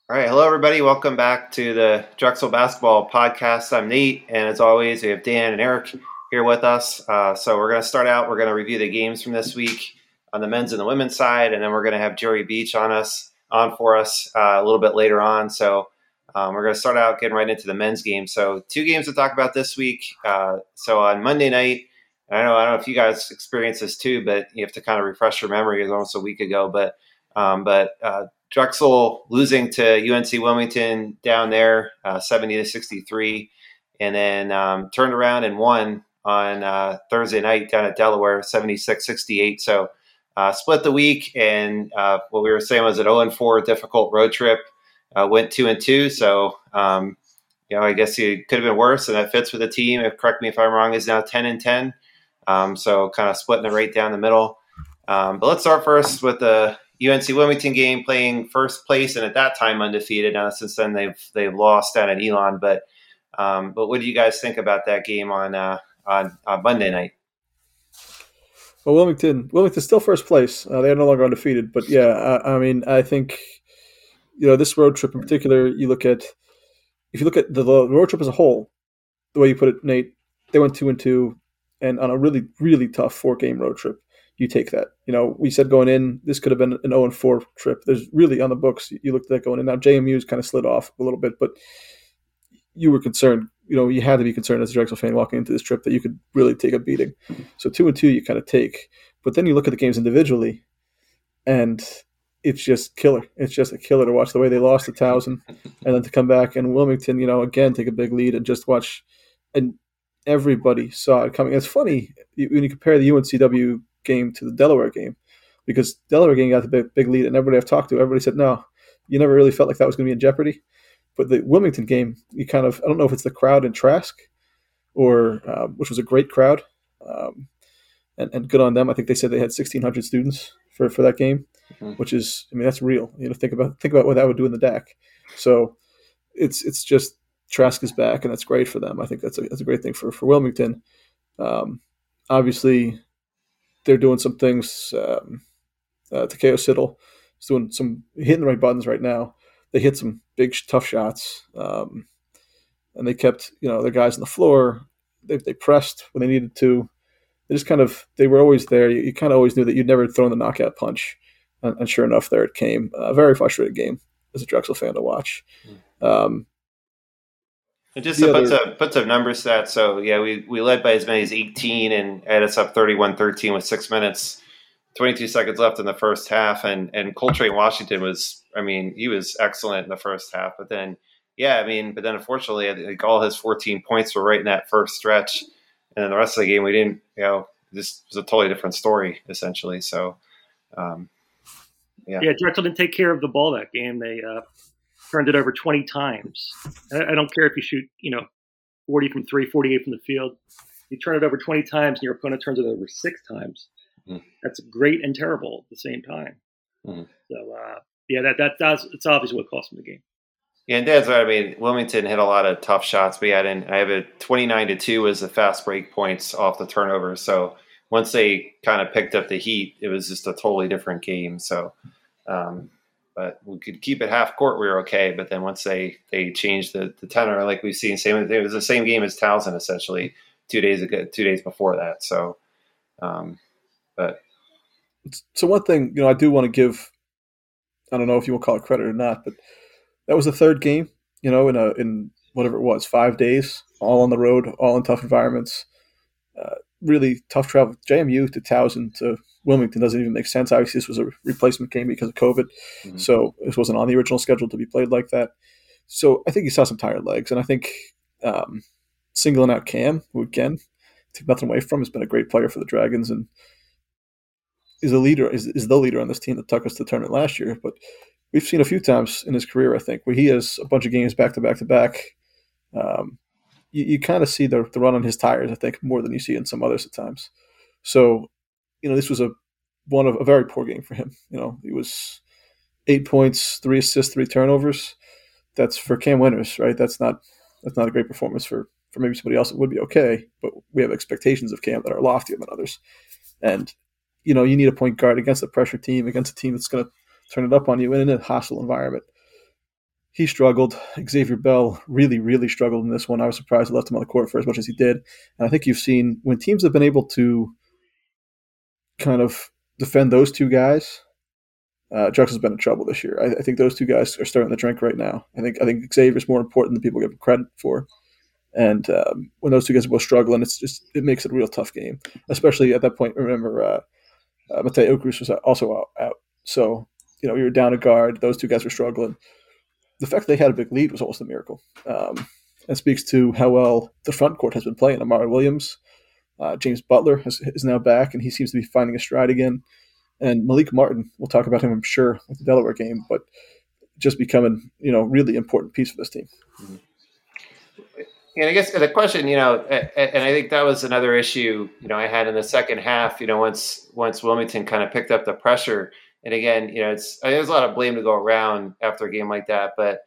All right, hello everybody. Welcome back to the Drexel Basketball Podcast. I'm Nate, and as always, we have Dan and Eric here with us. So we're going to start out. We're going to review the games from this week on the men's and the women's side, and then we're going to have Joey Beach on for us a little bit later on. So we're going to start out getting right into the men's game. So 2 games to talk about this week. So on Monday night, I don't know if you guys experienced this too, but you have to kind of refresh your memory. It was almost a week ago, but Drexel losing to UNC Wilmington down there, 70-63, and then turned around and won on Thursday night down at Delaware, 76-68. So split the week, and what we were saying was an 0-4 difficult road trip. Went 2-2, so I guess it could have been worse, and that fits with the team. Correct me if I'm wrong. Is now 10-10, so kind of splitting it right down the middle. But let's start first with the UNC Wilmington game, playing first place and at that time undefeated. Now since then they've lost down at Elon. But what do you guys think about that game on Monday night? Well, Wilmington's still first place. They are no longer undefeated. But yeah, I think this road trip in particular. If you look at the road trip as a whole, the way you put it, Nate, they went 2-2, and on a really really tough 4-game road trip. You take that. We said going in, this could have been an 0-4 trip. There's really on the books, you looked at that going in. Now, JMU's kind of slid off a little bit, but you were concerned. You had to be concerned as a Drexel fan walking into this trip that you could really take a beating. So 2-2 you kind of take. But then you look at the games individually, and it's just killer. It's just a killer to watch the way they lost to Towson and then to come back and Wilmington, again, take a big lead and just watch. And everybody saw it coming. It's funny when you compare the UNCW game to the Delaware game, because Delaware game got the big lead, and everybody I've talked to, everybody said, no, you never really felt like that was going to be in jeopardy. But the Wilmington game, I don't know if it's the crowd in Trask, or which was a great crowd, and good on them. I think they said they had 1,600 students for that game, which is, that's real. Think about what that would do in the DAC. So it's just Trask is back, and that's great for them. I think that's a great thing for Wilmington. Obviously, they're doing some things. Takeo Siddle is hitting the right buttons right now. They hit some big, tough shots, and they kept their guys on the floor. They pressed when they needed to. They were always there. You kind of always knew that you'd never thrown the knockout punch, and sure enough, there it came. A very frustrated game as a Drexel fan to watch. And just to put some numbers to that, so yeah, we led by as many as 18 and had us up 31-13 with 6 minutes, 22 seconds left in the first half. And Coltrane Washington he was excellent in the first half. But then, unfortunately, I think all his 14 points were right in that first stretch. And then the rest of the game, we didn't, this was a totally different story, essentially. So, Yeah, Drexel didn't take care of the ball that game. They turned it over 20 times. I don't care if you shoot, 40 from 3, 48 from the field. You turn it over 20 times and your opponent turns it over 6 times. Mm. That's great and terrible at the same time. Mm. So, it's obviously what cost them the game. Yeah, and Dan's right. Wilmington hit a lot of tough shots. I have a 29-2 was the fast break points off the turnovers. So once they kind of picked up the heat, it was just a totally different game. So, but we could keep it half court, we were okay. But then once they changed the tenor, like we've seen, it was the same game as Towson essentially 2 days before that. So, but so one thing I do want to give, I don't know if you will call it credit or not, but that was the third game, in whatever it was, 5 days, all on the road, all in tough environments. Really tough travel. JMU to Towson to Wilmington doesn't even make sense. Obviously, this was a replacement game because of COVID, so this wasn't on the original schedule to be played like that. So I think you saw some tired legs, and I think singling out Cam, who again, took nothing away from, has been a great player for the Dragons and is the leader on this team that took us to the tournament last year. But we've seen a few times in his career, I think, where he has a bunch of games back to back to back. You kind of see the run on his tires, I think, more than you see in some others at times. So, this was a very poor game for him. He was 8 points, 3 assists, 3 turnovers. That's for Cam Winters, right? That's not a great performance for maybe somebody else. It would be okay, but we have expectations of Cam that are loftier than others. And, you need a point guard against a pressure team, against a team that's going to turn it up on you in a hostile environment. he struggled. Xavier Bell really, really struggled in this one. I was surprised he left him on the court for as much as he did. And I think you've seen when teams have been able to kind of defend those two guys, Drexel's been in trouble this year. I think those two guys are starting to drink right now. I think Xavier's more important than people give him credit for. And when those two guys are both struggling, it makes it a real tough game, especially at that point. Remember, Matei Okrus was also out. So, you know, you were down a guard. Those two guys were struggling. The fact that they had a big lead was almost a miracle. And speaks to how well the front court has been playing. Amari Williams, James Butler is now back, and he seems to be finding a stride again. And Malik Martin, we'll talk about him, I'm sure, with the Delaware game, but just becoming, you know, really important piece for this team. Mm-hmm. And I guess the question, you know, and I think that was another issue, you know, I had in the second half, you know, once Wilmington kind of picked up the pressure. And again, you know, there's a lot of blame to go around after a game like that. But,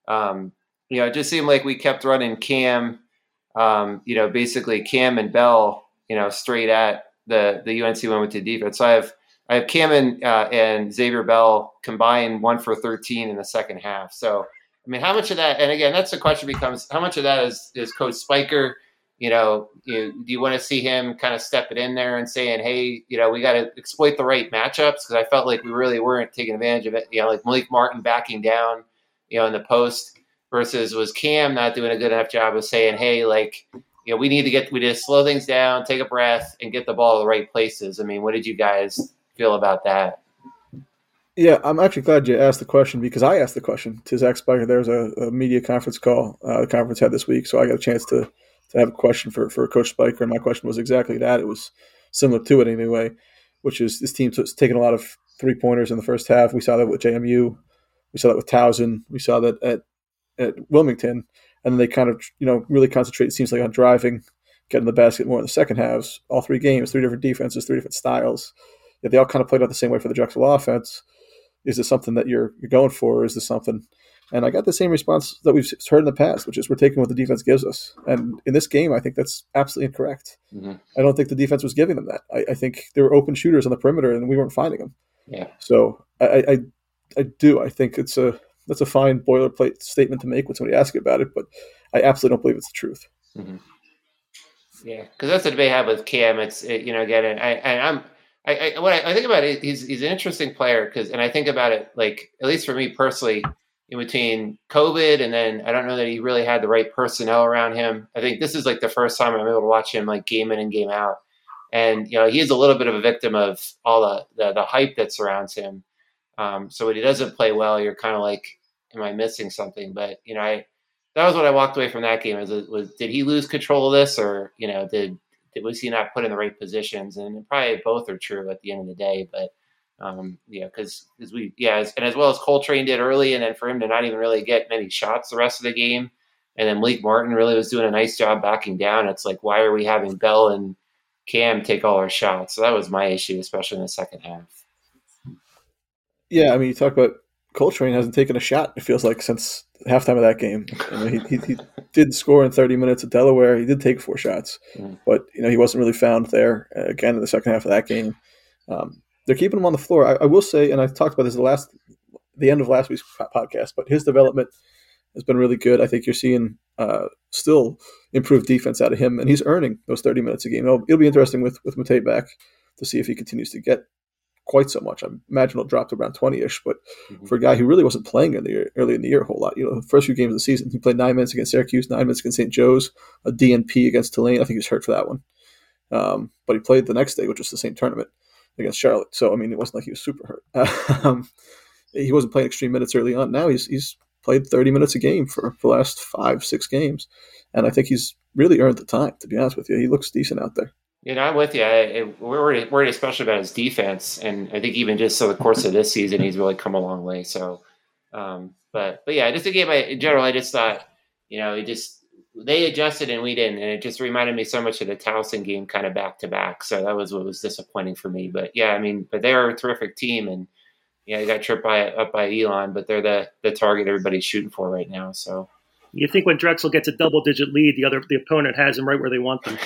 you know, it just seemed like we kept running Cam, you know, basically Cam and Bell, you know, straight at the UNC Wilmington defense. So I have Cam and Xavier Bell combined 1 for 13 in the second half. So, I mean, how much of that, and again, that's the question becomes, how much of that is Coach Spiker, you know, do you want to see him kind of step it in there and saying, hey, you know, we got to exploit the right matchups? Because I felt like we really weren't taking advantage of it. You know, like Malik Martin backing down, you know, in the post versus was Cam not doing a good enough job of saying, hey, like, you know, we need to slow things down, take a breath, and get the ball to the right places. I mean, what did you guys feel about that? Yeah, I'm actually glad you asked the question because I asked the question to Zach Spiker. There was a media conference call the conference had this week, so I got a chance to have a question for Coach Spiker, and my question was exactly that. It was similar to it anyway, which is this team's taking a lot of three-pointers in the first half. We saw that with JMU. We saw that with Towson. We saw that at Wilmington, and then they kind of, you know, really concentrate, it seems like, on driving, getting the basket more in the second halves. All 3 games, 3 different defenses, 3 different styles. Yet they all kind of played out the same way for the Drexel offense. Is this something that you're going for? Or is this something? And I got the same response that we've heard in the past, which is we're taking what the defense gives us. And in this game, I think that's absolutely incorrect. Mm-hmm. I don't think the defense was giving them that. I think there were open shooters on the perimeter, and we weren't finding them. Yeah. So I do. I think that's a fine boilerplate statement to make when somebody asks you about it, but I absolutely don't believe it's the truth. Mm-hmm. Yeah, because that's the debate I have with Cam. You know, again, and when I think about it, he's an interesting player and I think about it, like, at least for me personally, in between COVID and then I don't know that he really had the right personnel around him. I think this is like the first time I'm able to watch him like game in and game out. And, you know, he is a little bit of a victim of all the hype that surrounds him. So when he doesn't play well, you're kind of like, am I missing something? But, you know, that was what I walked away from that game was did he lose control of this, or, you know, was he not put in the right positions? And probably both are true at the end of the day. But yeah, because as well as Coltrane did early, and then for him to not even really get many shots the rest of the game, and then Malik Martin really was doing a nice job backing down. It's like, why are we having Bell and Cam take all our shots? So that was my issue, especially in the second half. Yeah, I mean, you talk about Coltrane hasn't taken a shot, it feels like, since halftime of that game. You know, he did score in 30 minutes at Delaware. He did take 4 shots, but, you know, he wasn't really found there again in the second half of that game. They're keeping him on the floor. I will say, and I talked about this the end of last week's podcast, but his development has been really good. I think you're seeing still improved defense out of him, and he's earning those 30 minutes a game. It'll be interesting with Matei back to see if he continues to get quite so much. I imagine he'll drop to around 20-ish, but for a guy who really wasn't playing early in the year a whole lot, you know, the first few games of the season, he played 9 minutes against Syracuse, 9 minutes against St. Joe's, a DNP against Tulane. I think he was hurt for that one. But he played the next day, which was the same tournament, against Charlotte. So, I mean, it wasn't like he was super hurt. He wasn't playing extreme minutes early on. Now he's played 30 minutes a game for the last 5-6 games. And I think he's really earned the time, to be honest with you. He looks decent out there. You know, I'm with you. We're worried especially about his defense, and I think even just so the course of this season, he's really come a long way. So, but yeah, just a game in general, I just thought, you know, they adjusted and we didn't, and it just reminded me so much of the Towson game, kind of back to back. So that was what was disappointing for me. But yeah, I mean, but they're a terrific team, and yeah, they got tripped up by Elon, but they're the target everybody's shooting for right now. So you think when Drexel gets a double-digit lead, the opponent has them right where they want them.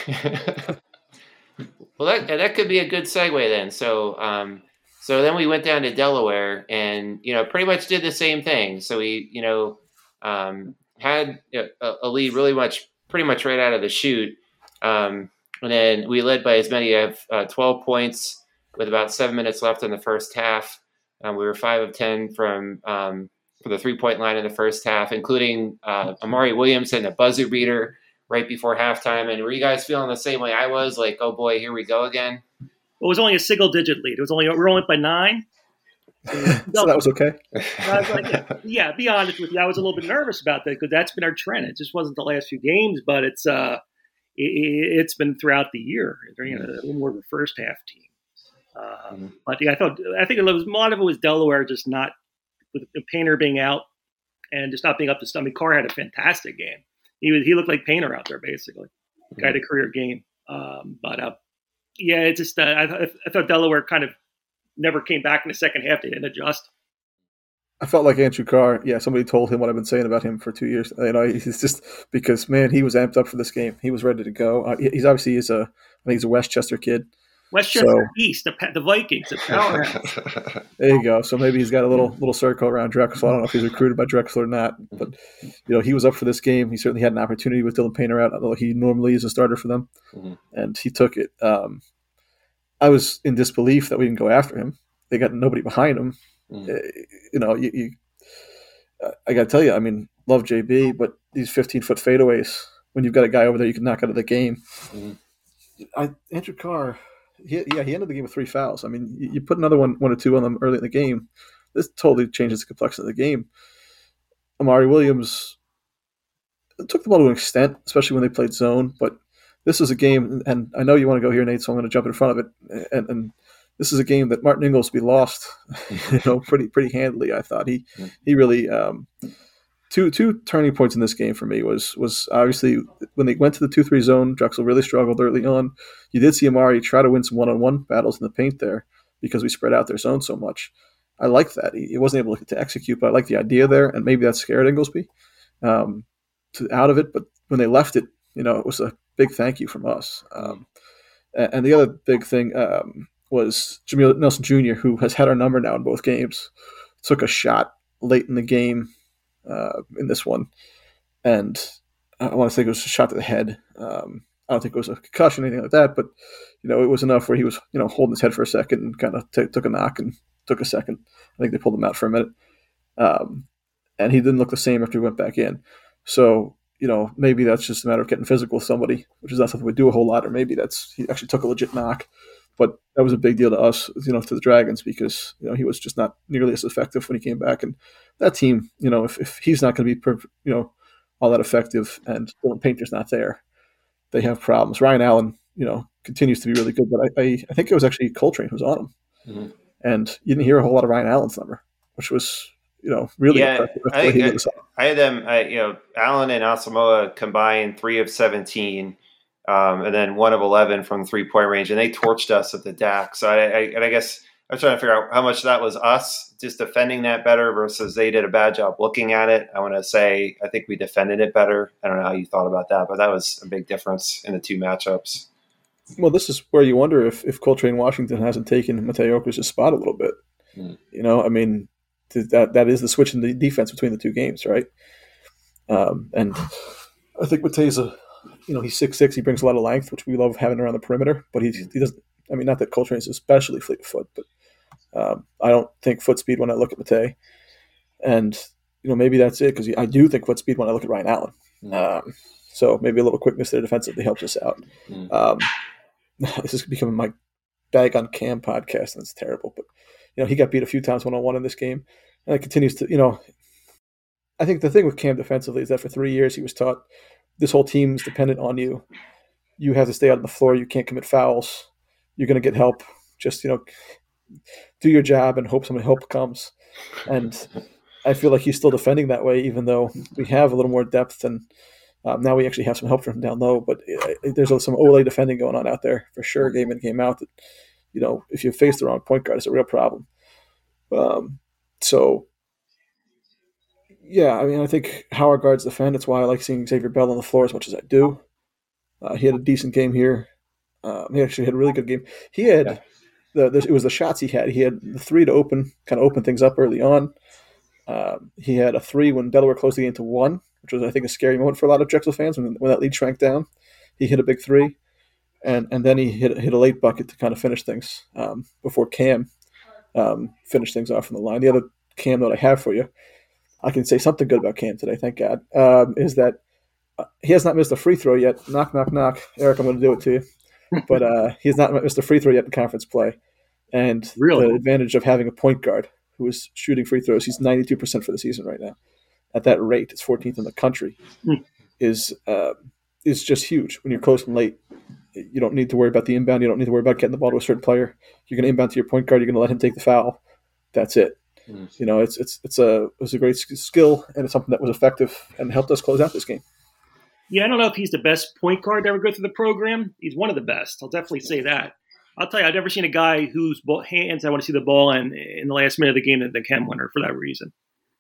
Well, that could be a good segue then. So then we went down to Delaware and, you know, pretty much did the same thing. So we, you know, had a lead pretty much right out of the chute. And then we led by as many as 12 points with about 7 minutes left in the first half. We were 5 of 10 from the 3-point line in the first half, including Amari Williams hitting a buzzer beater right before halftime. And were you guys feeling the same way I was? Like, oh boy, here we go again. Well, it was only a single-digit lead. We were only up by 9. So that was okay. I was like, yeah, be honest with you. I was a little bit nervous about that because that's been our trend. It just wasn't the last few games, but it's been throughout the year. A little more of a first half team. But yeah, I think a lot of it was Delaware just not with Painter being out and just not being up to stuff. I mean, Carr had a fantastic game. He looked like Painter out there basically. Guy had a career game. Yeah, it's just I thought Delaware kind of never came back in the second half. They didn't adjust. I felt like Andrew Carr. Yeah, somebody told him what I've been saying about him for 2 years. He's just because, man, he was amped up for this game. He was ready to go. He's obviously I think he's a Westchester kid. Westchester East, the Vikings, the powerhouse. There you go. So maybe he's got a little circle around Drexel. I don't know if he's recruited by Drexel or not, but he was up for this game. He certainly had an opportunity with Dylan Painter out, although he normally is a starter for them, and he took it. I was in disbelief that we didn't go after him. They got nobody behind him. I got to tell you, I mean, love JB, but these 15-foot fadeaways, when you've got a guy over there you can knock out of the game. Andrew Carr, he ended the game with 3 fouls. I mean, you put another one or two on them early in the game, this totally changes the complexion of the game. Amari Williams took the ball to an extent, especially when they played zone, but this is a game, and I know you want to go here, Nate, so I'm going to jump in front of it, and this is a game that Martin Inglesby lost, pretty handily. I thought he really two turning points in this game for me was obviously when they went to the 2-3 zone. Drexel really struggled early on. You did see Amari try to win some one-on-one battles in the paint there because we spread out their zone so much. I liked that he wasn't able to execute, but I liked the idea there, and maybe that scared Inglesby out of it. But when they left it, it was a big thank you from us. And the other big thing. Was Jamil Nelson Jr., who has had our number now in both games, took a shot late in the game in this one. And I want to think it was a shot to the head. I don't think it was a concussion or anything like that, but, it was enough where he was, holding his head for a second and kind of took a knock and took a second. I think they pulled him out for a minute. And he didn't look the same after he went back in. So, maybe that's just a matter of getting physical with somebody, which is not something we do a whole lot, or maybe he actually took a legit knock. But that was a big deal to us, to the Dragons, because he was just not nearly as effective when he came back. And that team, if he's not going to be, all that effective, and Dylan Painter's not there, they have problems. Ryan Allen, continues to be really good, but I think it was actually Coltrane who was on him, and you didn't hear a whole lot of Ryan Allen's number, which was really impressive. I had them. Allen and Asamoah combined 3 of 17. And then 1 of 11 from 3-point range, and they torched us at the DAC. So I guess I'm trying to figure out how much that was us just defending that better versus they did a bad job looking at it. I want to say I think we defended it better. I don't know how you thought about that, but that was a big difference in the two matchups. Well, this is where you wonder if Coltrane Washington hasn't taken Mateo Oakers' spot a little bit. I mean, that is the switch in the defense between the two games, right? And I think Mateo's he's 6'6", he brings a lot of length, which we love having around the perimeter, but he doesn't, I mean, not that Coltrane's especially fleet of foot, but I don't think foot speed when I look at Mateo. And, maybe that's it, because I do think foot speed when I look at Ryan Allen. So maybe a little quickness there defensively helps us out. This is becoming my bag on Cam podcast, and it's terrible, but, he got beat a few times one-on-one in this game, and it continues to, I think the thing with Cam defensively is that for 3 years he was taught this whole team's dependent on you. You have to stay out on the floor. You can't commit fouls. You're going to get help. Just, do your job and hope some help comes. And I feel like he's still defending that way, even though we have a little more depth. And now we actually have some help from down low. But there's some Ole defending going on out there for sure, game in, game out. That, if you face the wrong point guard, it's a real problem. Yeah, I mean, I think how our guards defend. That's why I like seeing Xavier Bell on the floor as much as I do. He had a decent game here. He actually had a really good game. He had it was the shots he had. He had the 3 to open things up early on. He had a 3 when Delaware closed the game to 1, which was, I think, a scary moment for a lot of Drexel fans when that lead shrank down. He hit a big 3, and then he hit a late bucket to kind of finish things before Cam finished things off from the line. The other Cam that I have for you, I can say something good about Cam today, thank God, is that he has not missed a free throw yet. Knock, knock, knock. Eric, I'm going to do it to you. But he has not missed a free throw yet in conference play. And really? The advantage of having a point guard who is shooting free throws, he's 92% for the season right now. At that rate, it's 14th in the country, is just huge. When you're close and late, you don't need to worry about the inbound. You don't need to worry about getting the ball to a certain player. You're going to inbound to your point guard. You're going to let him take the foul. That's it. You know, it's a great skill, and it's something that was effective and helped us close out this game. Yeah, I don't know if he's the best point guard to ever go through the program. He's one of the best. I'll definitely say that. I'll tell you, I've never seen a guy whose hands I want to see the ball in the last minute of the game than Cam Winter for that reason.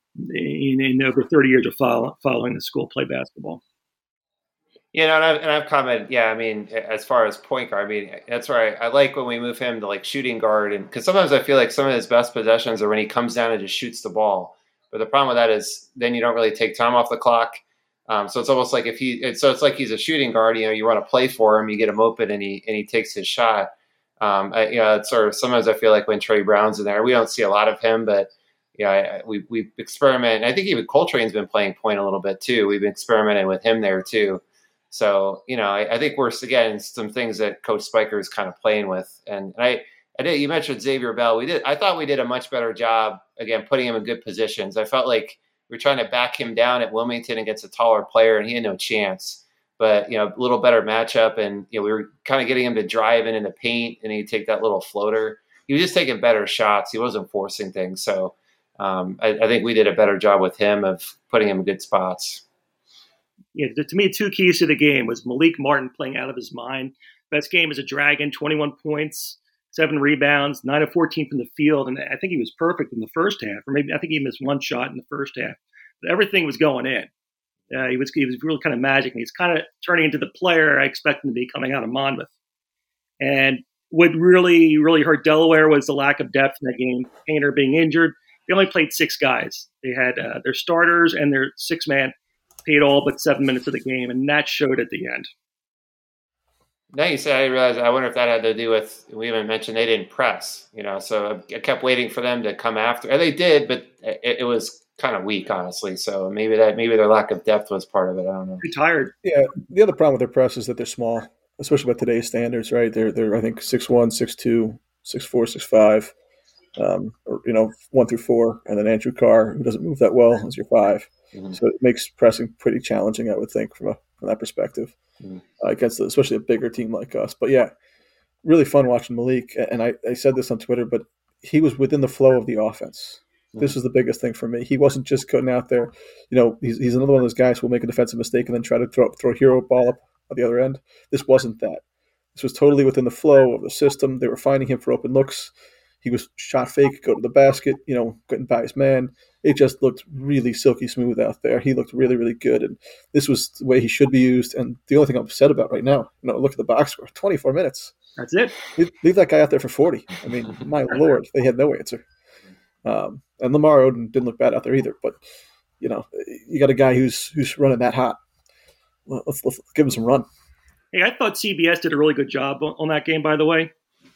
In over 30 years of following the school play basketball. You know, and I've commented, I mean, as far as point guard, I mean, that's where I like when we move him to like shooting guard, and because sometimes I feel like some of his best possessions are when he comes down and just shoots the ball. But the problem with that is then you don't really take time off the clock. So it's almost like it's like he's a shooting guard. You know, you run a play for him, you get him open, and he takes his shot. It's sort of sometimes I feel like when Trey Brown's in there, we don't see a lot of him, but we experiment. I think even Coltrane's been playing point a little bit too. We've been experimenting with him there too. So, you know, I think we're, again, some things that Coach Spiker is kind of playing with. And I did, you mentioned Xavier Bell. I thought we did a much better job, again, putting him in good positions. I felt like we were trying to back him down at Wilmington against a taller player, and he had no chance. But, you know, a little better matchup, and, you know, we were kind of getting him to drive in the paint, and he'd take that little floater. He was just taking better shots. He wasn't forcing things. So I think we did a better job with him of putting him in good spots. Yeah, to me, 2 keys to the game was Malik Martin playing out of his mind. Best game as a Dragon, 21 points, 7 rebounds, 9 of 14 from the field, and I think he was perfect in the first half. Or maybe I think he missed 1 shot in the first half, but everything was going in. He was really kind of magic, and he's kind of turning into the player I expect him to be coming out of Monmouth. And what really, really hurt Delaware was the lack of depth in that game. Painter being injured, they only played 6 guys. They had their starters and their 6-man. Paid all but 7 minutes of the game, and that showed at the end. Now you say, I realized, I wonder if that had to do with, we haven't mentioned they didn't press, you know, so I kept waiting for them to come after. And they did, but it was kind of weak, honestly. So maybe their lack of depth was part of it. I don't know. Pretty tired. Yeah, the other problem with their press is that they're small, especially by today's standards, right? They're I think 6'1", 6'2", 6'4", 6'5", you know, 1 through 4, and then Andrew Carr, who doesn't move that well, is your 5. Mm-hmm. So it makes pressing pretty challenging, I would think, from that perspective, against especially a bigger team like us. But yeah, really fun watching Malik. And I said this on Twitter, but he was within the flow of the offense. Mm-hmm. This was the biggest thing for me. He wasn't just going out there. You know, he's another one of those guys who will make a defensive mistake and then try to throw a hero ball up at the other end. This wasn't that. This was totally within the flow of the system. They were finding him for open looks. He was shot fake, go to the basket, you know, getting by his man. It just looked really silky smooth out there. He looked really, really good. And this was the way he should be used. And the only thing I'm upset about right now, you know, look at the box score, 24 minutes. That's it. Leave that guy out there for 40. I mean, my Lord, they had no answer. And Lamar Odom didn't look bad out there either. But, you know, you got a guy who's running that hot. Let's give him some run. Hey, I thought CBS did a really good job on that game, by the way.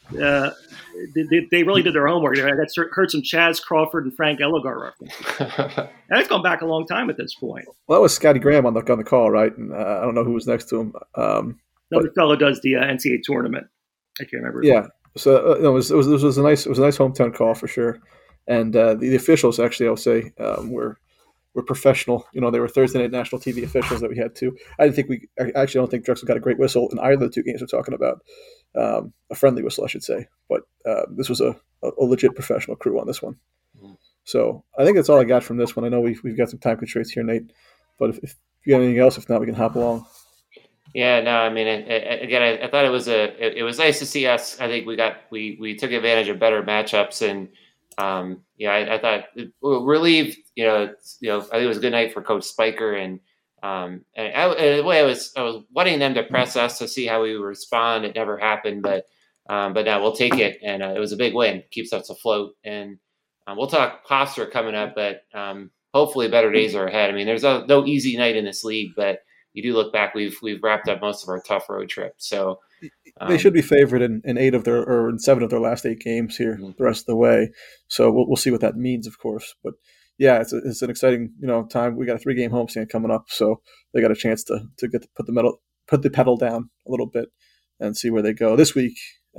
They really did their homework. I heard some Chaz Crawford and Frank Elegar references. That's gone back a long time at this point. Well, that was Scotty Graham on the call, right? And I don't know who was next to him. Another fellow does the NCAA tournament. I can't remember. Yeah, so it was a nice hometown call for sure. And the officials, actually, I'll say, were professional. You know, they were Thursday night national TV officials that we had too. I don't think Drexel got a great whistle in either of the 2 games we're talking about. A friendly whistle, I should say. But this was a legit professional crew on this one. Mm-hmm. So I think that's all I got from this one. I know we've got some time constraints here, Nate. But if you got anything else, if not, we can hop along. Yeah, no, I mean, I thought it was nice to see us. I think we took advantage of better matchups, and I thought relieved. You know, I think it was a good night for Coach Spiker, and the way I was wanting them to press us to see how we would respond. It never happened, but now we'll take it, and it was a big win. Keeps us afloat, and We'll talk Hofstra coming up, but hopefully better days are ahead. I mean, there's no easy night in this league, but you do look back, we've wrapped up most of our tough road trips. So they should be favored in 7 of their last 8 games here the rest of the way. So we'll see what that means, of course. But yeah, it's an exciting time. We got a 3-game homestand coming up, so they got a chance to get to put the pedal down a little bit and see where they go this week.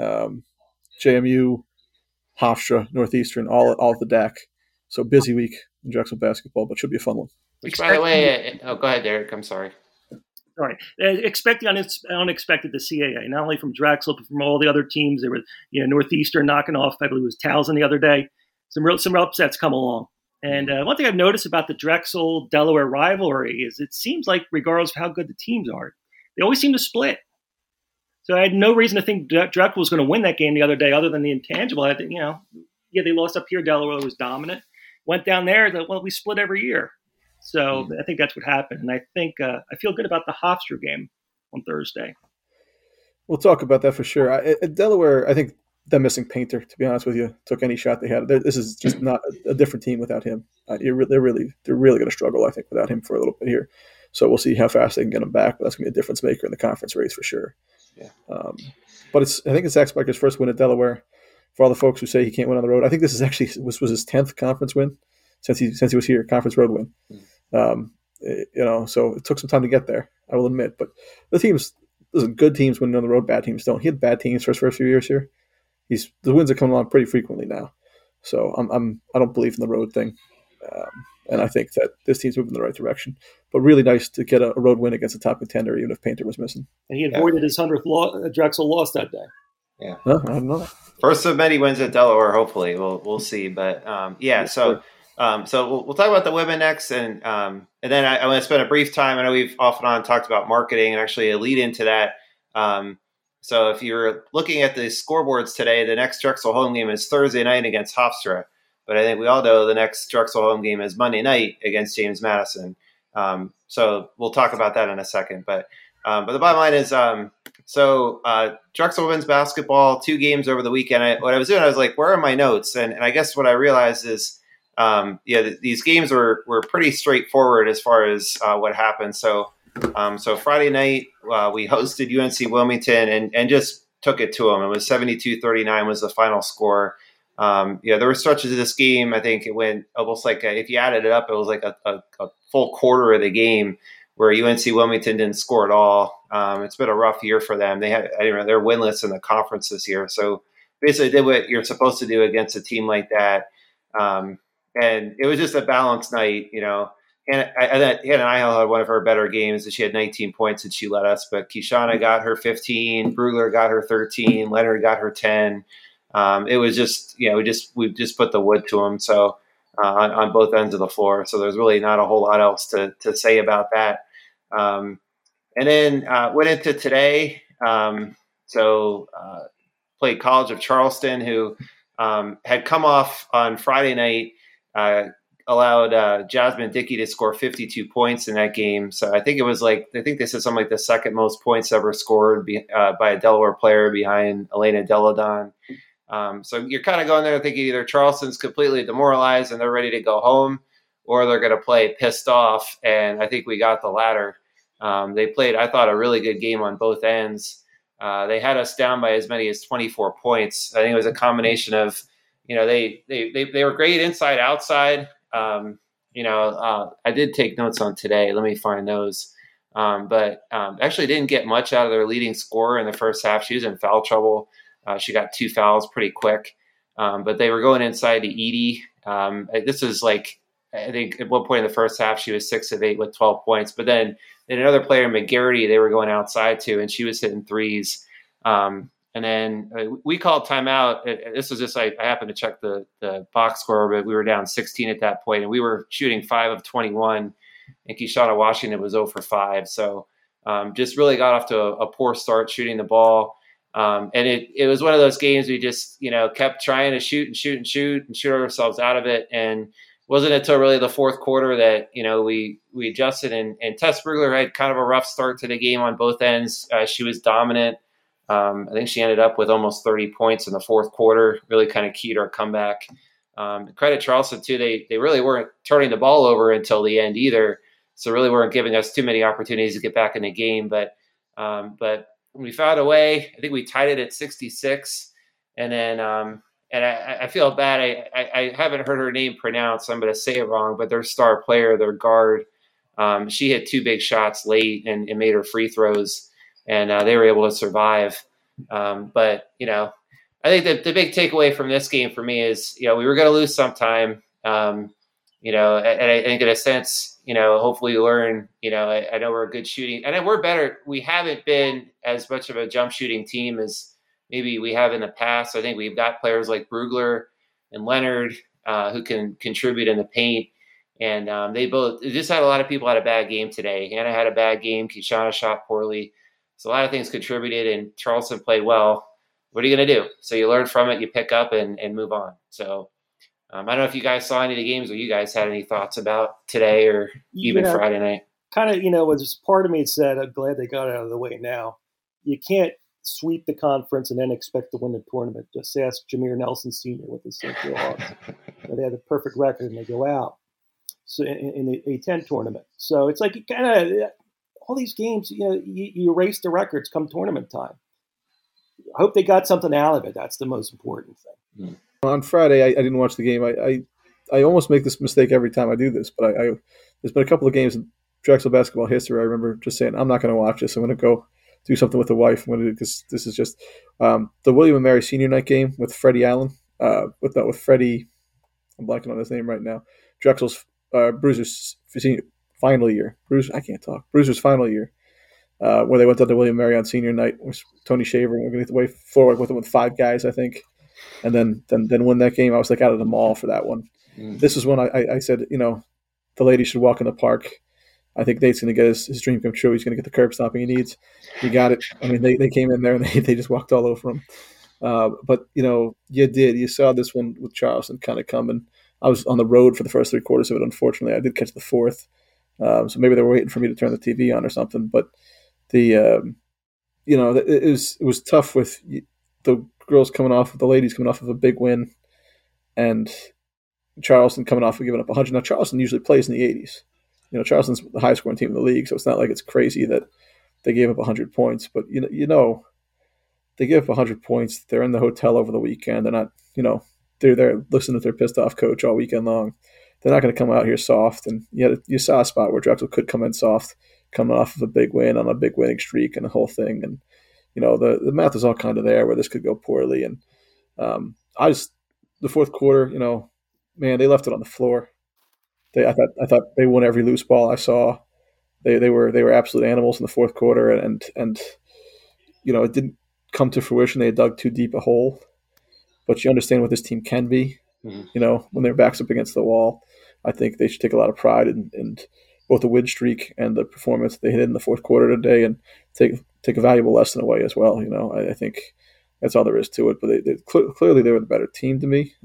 JMU, Hofstra, Northeastern, all at the deck. So busy week in Drexel basketball, but should be a fun one. Which, by the way, go ahead, Derek. I'm sorry. Sorry. Expect the unexpected to CAA, not only from Drexel, but from all the other teams. There were, Northeastern knocking off, I believe it was Towson the other day. Some real upsets come along. And one thing I've noticed about the Drexel-Delaware rivalry is it seems like, regardless of how good the teams are, they always seem to split. So I had no reason to think Drexel was going to win that game the other day, other than the intangible. I think, they lost up here. Delaware was dominant. Went down there. We split every year. So I think that's what happened. And I think I feel good about the Hofstra game on Thursday. We'll talk about that for sure. Delaware, I think them missing Painter, to be honest with you, took any shot they had. This is just not a different team without him. They're really going to struggle, I think, without him for a little bit here. So we'll see how fast they can get him back. But that's going to be a difference maker in the conference race for sure. Yeah. But I think it's Zach Spiker's first win at Delaware. For all the folks who say he can't win on the road, I think this is actually was his 10th conference win since he was here, conference road win. So it took some time to get there, I will admit. But the teams, listen, good teams win on the road, bad teams don't. He had bad teams for his first few years here. The wins are coming along pretty frequently now. So I don't believe in the road thing. And I think that this team's moving in the right direction. But really nice to get a road win against a top contender, even if Painter was missing. And he avoided his 100th Drexel loss that day. Yeah. No, I don't know. First of many wins at Delaware, hopefully. We'll see. But so we'll talk about the women next, and then I want to spend a brief time. I know we've off and on talked about marketing, and actually a lead into that. So if you're looking at the scoreboards today, the next Drexel home game is Thursday night against Hofstra. But I think we all know the next Drexel home game is Monday night against James Madison. So we'll talk about that in a second. But the bottom line is, Drexel women's basketball, 2 games over the weekend. What I was doing, I was like, where are my notes? And I guess what I realized is, these games were pretty straightforward as far as what happened. So Friday night, we hosted UNC Wilmington and just took it to them. It was 72-39 was the final score. There were stretches of this game. I think it went almost like if you added it up, it was like a full quarter of the game where UNC Wilmington didn't score at all. It's been a rough year for them. They're winless in the conference this year. So basically did what you're supposed to do against a team like that. And it was just a balanced night, And Hannah Ihel had one of her better games. She had 19 points and she led us. But Kishana got her 15, Brugler got her 13, Leonard got her 10. It was just, we just put the wood to them. So on both ends of the floor. So there's really not a whole lot else to say about that. And then went into today. Played College of Charleston, who had come off on Friday night, allowed Jasmine Dickey to score 52 points in that game. So I think they said something like the second most points ever scored by a Delaware player behind Elena Deladon. So you're kind of going there thinking either Charleston's completely demoralized and they're ready to go home, or they're going to play pissed off. And I think we got the latter. They played, I thought, a really good game on both ends. They had us down by as many as 24 points. I think it was a combination of, they were great inside, outside. I did take notes on today. Let me find those. But actually didn't get much out of their leading scorer in the first half. She was in foul trouble. She got 2 fouls pretty quick. But they were going inside to Edie. This is like, I think at one point in the first half, she was 6 of 8 with 12 points. But then another player, McGarity, they were going outside to, and she was hitting threes. And then we called timeout. This was just, I happened to check the box score, but we were down 16 at that point, and we were shooting 5 of 21, and Kishana Washington was 0 for 5. So just really got off to a poor start shooting the ball. And it was one of those games we just, kept trying to shoot ourselves out of it. And wasn't until really the fourth quarter that, we adjusted, and Tess Brugler had kind of a rough start to the game on both ends. She was dominant. I think she ended up with almost 30 points in the fourth quarter, really kind of keyed our comeback. Credit Charleston too. They really weren't turning the ball over until the end either. So really weren't giving us too many opportunities to get back in the game. But we found a way. I think we tied it at 66. And then and I feel bad. I haven't heard her name pronounced. I'm going to say it wrong. But their star player, their guard, she hit 2 big shots late and made her free throws. And they were able to survive. But, I think the big takeaway from this game for me is, we were going to lose sometime, and I think in a sense, hopefully learn, I know we're a good shooting and we're better. We haven't been as much of a jump shooting team as maybe we have in the past. I think we've got players like Brugler and Leonard who can contribute in the paint. And they both just had a lot of people had a bad game today. Hannah had a bad game. Kishana shot poorly. So a lot of things contributed and Charleston played well. What are you going to do? So you learn from it, you pick up and move on. So I don't know if you guys saw any of the games or you guys had any thoughts about today or even Friday night. Kind of, was part of me said, I'm glad they got it out of the way now. You can't sweep the conference and then expect to win the tournament. Just ask Jameer Nelson Sr. with the St. Joe Hawks. They had a perfect record and they go out so in the A10 tournament. So it's like kind of all these games, you erase the records come tournament time. I hope they got something out of it. That's the most important thing. On Friday, I didn't watch the game. I almost make this mistake every time I do this, but there's been a couple of games in Drexel basketball history. I remember just saying, I'm not going to watch this. I'm going to go do something with the wife. I'm going to do because this is just the William and Mary Senior Night game with Freddie Allen. With Freddie, I'm blanking on his name right now. Drexel's Bruiser's final year. Bruiser's final year. Where they went to the William Mary on Senior Night with Tony Shaver and we're going to way forward with them with 5 guys, I think. And then win that game. I was like out of the mall for that one. This is when I said, the lady should walk in the park. I think Nate's going to get his dream come true. He's going to get the curb stomping he needs. He got it. I mean, they came in there and they just walked all over him. But, you saw this one with Charleston kind of coming. I was on the road for the first 3 quarters of it, unfortunately. I did catch the fourth. So maybe they were waiting for me to turn the TV on or something. But it was tough with the ladies coming off of a big win and Charleston coming off of giving up 100. Now, Charleston usually plays in the 80s. Charleston's the highest scoring team in the league, so it's not like it's crazy that they gave up 100 points. But, they give up 100 points. They're in the hotel over the weekend. They're not, they're there listening to their pissed off coach all weekend long. They're not going to come out here soft. And yet you saw a spot where Drexel could come in soft, coming off of a big win on a big winning streak and the whole thing. And, the math is all kind of there where this could go poorly. And the fourth quarter, man, they left it on the floor. I thought they won every loose ball I saw. They were absolute animals in the fourth quarter, and it didn't come to fruition. They had dug too deep a hole. But you understand what this team can be. Mm-hmm. When their backs up against the wall, I think they should take a lot of pride in both the win streak and the performance they hit in the fourth quarter today, and take a valuable lesson away as well. I think that's all there is to it. But clearly they were the better team to me.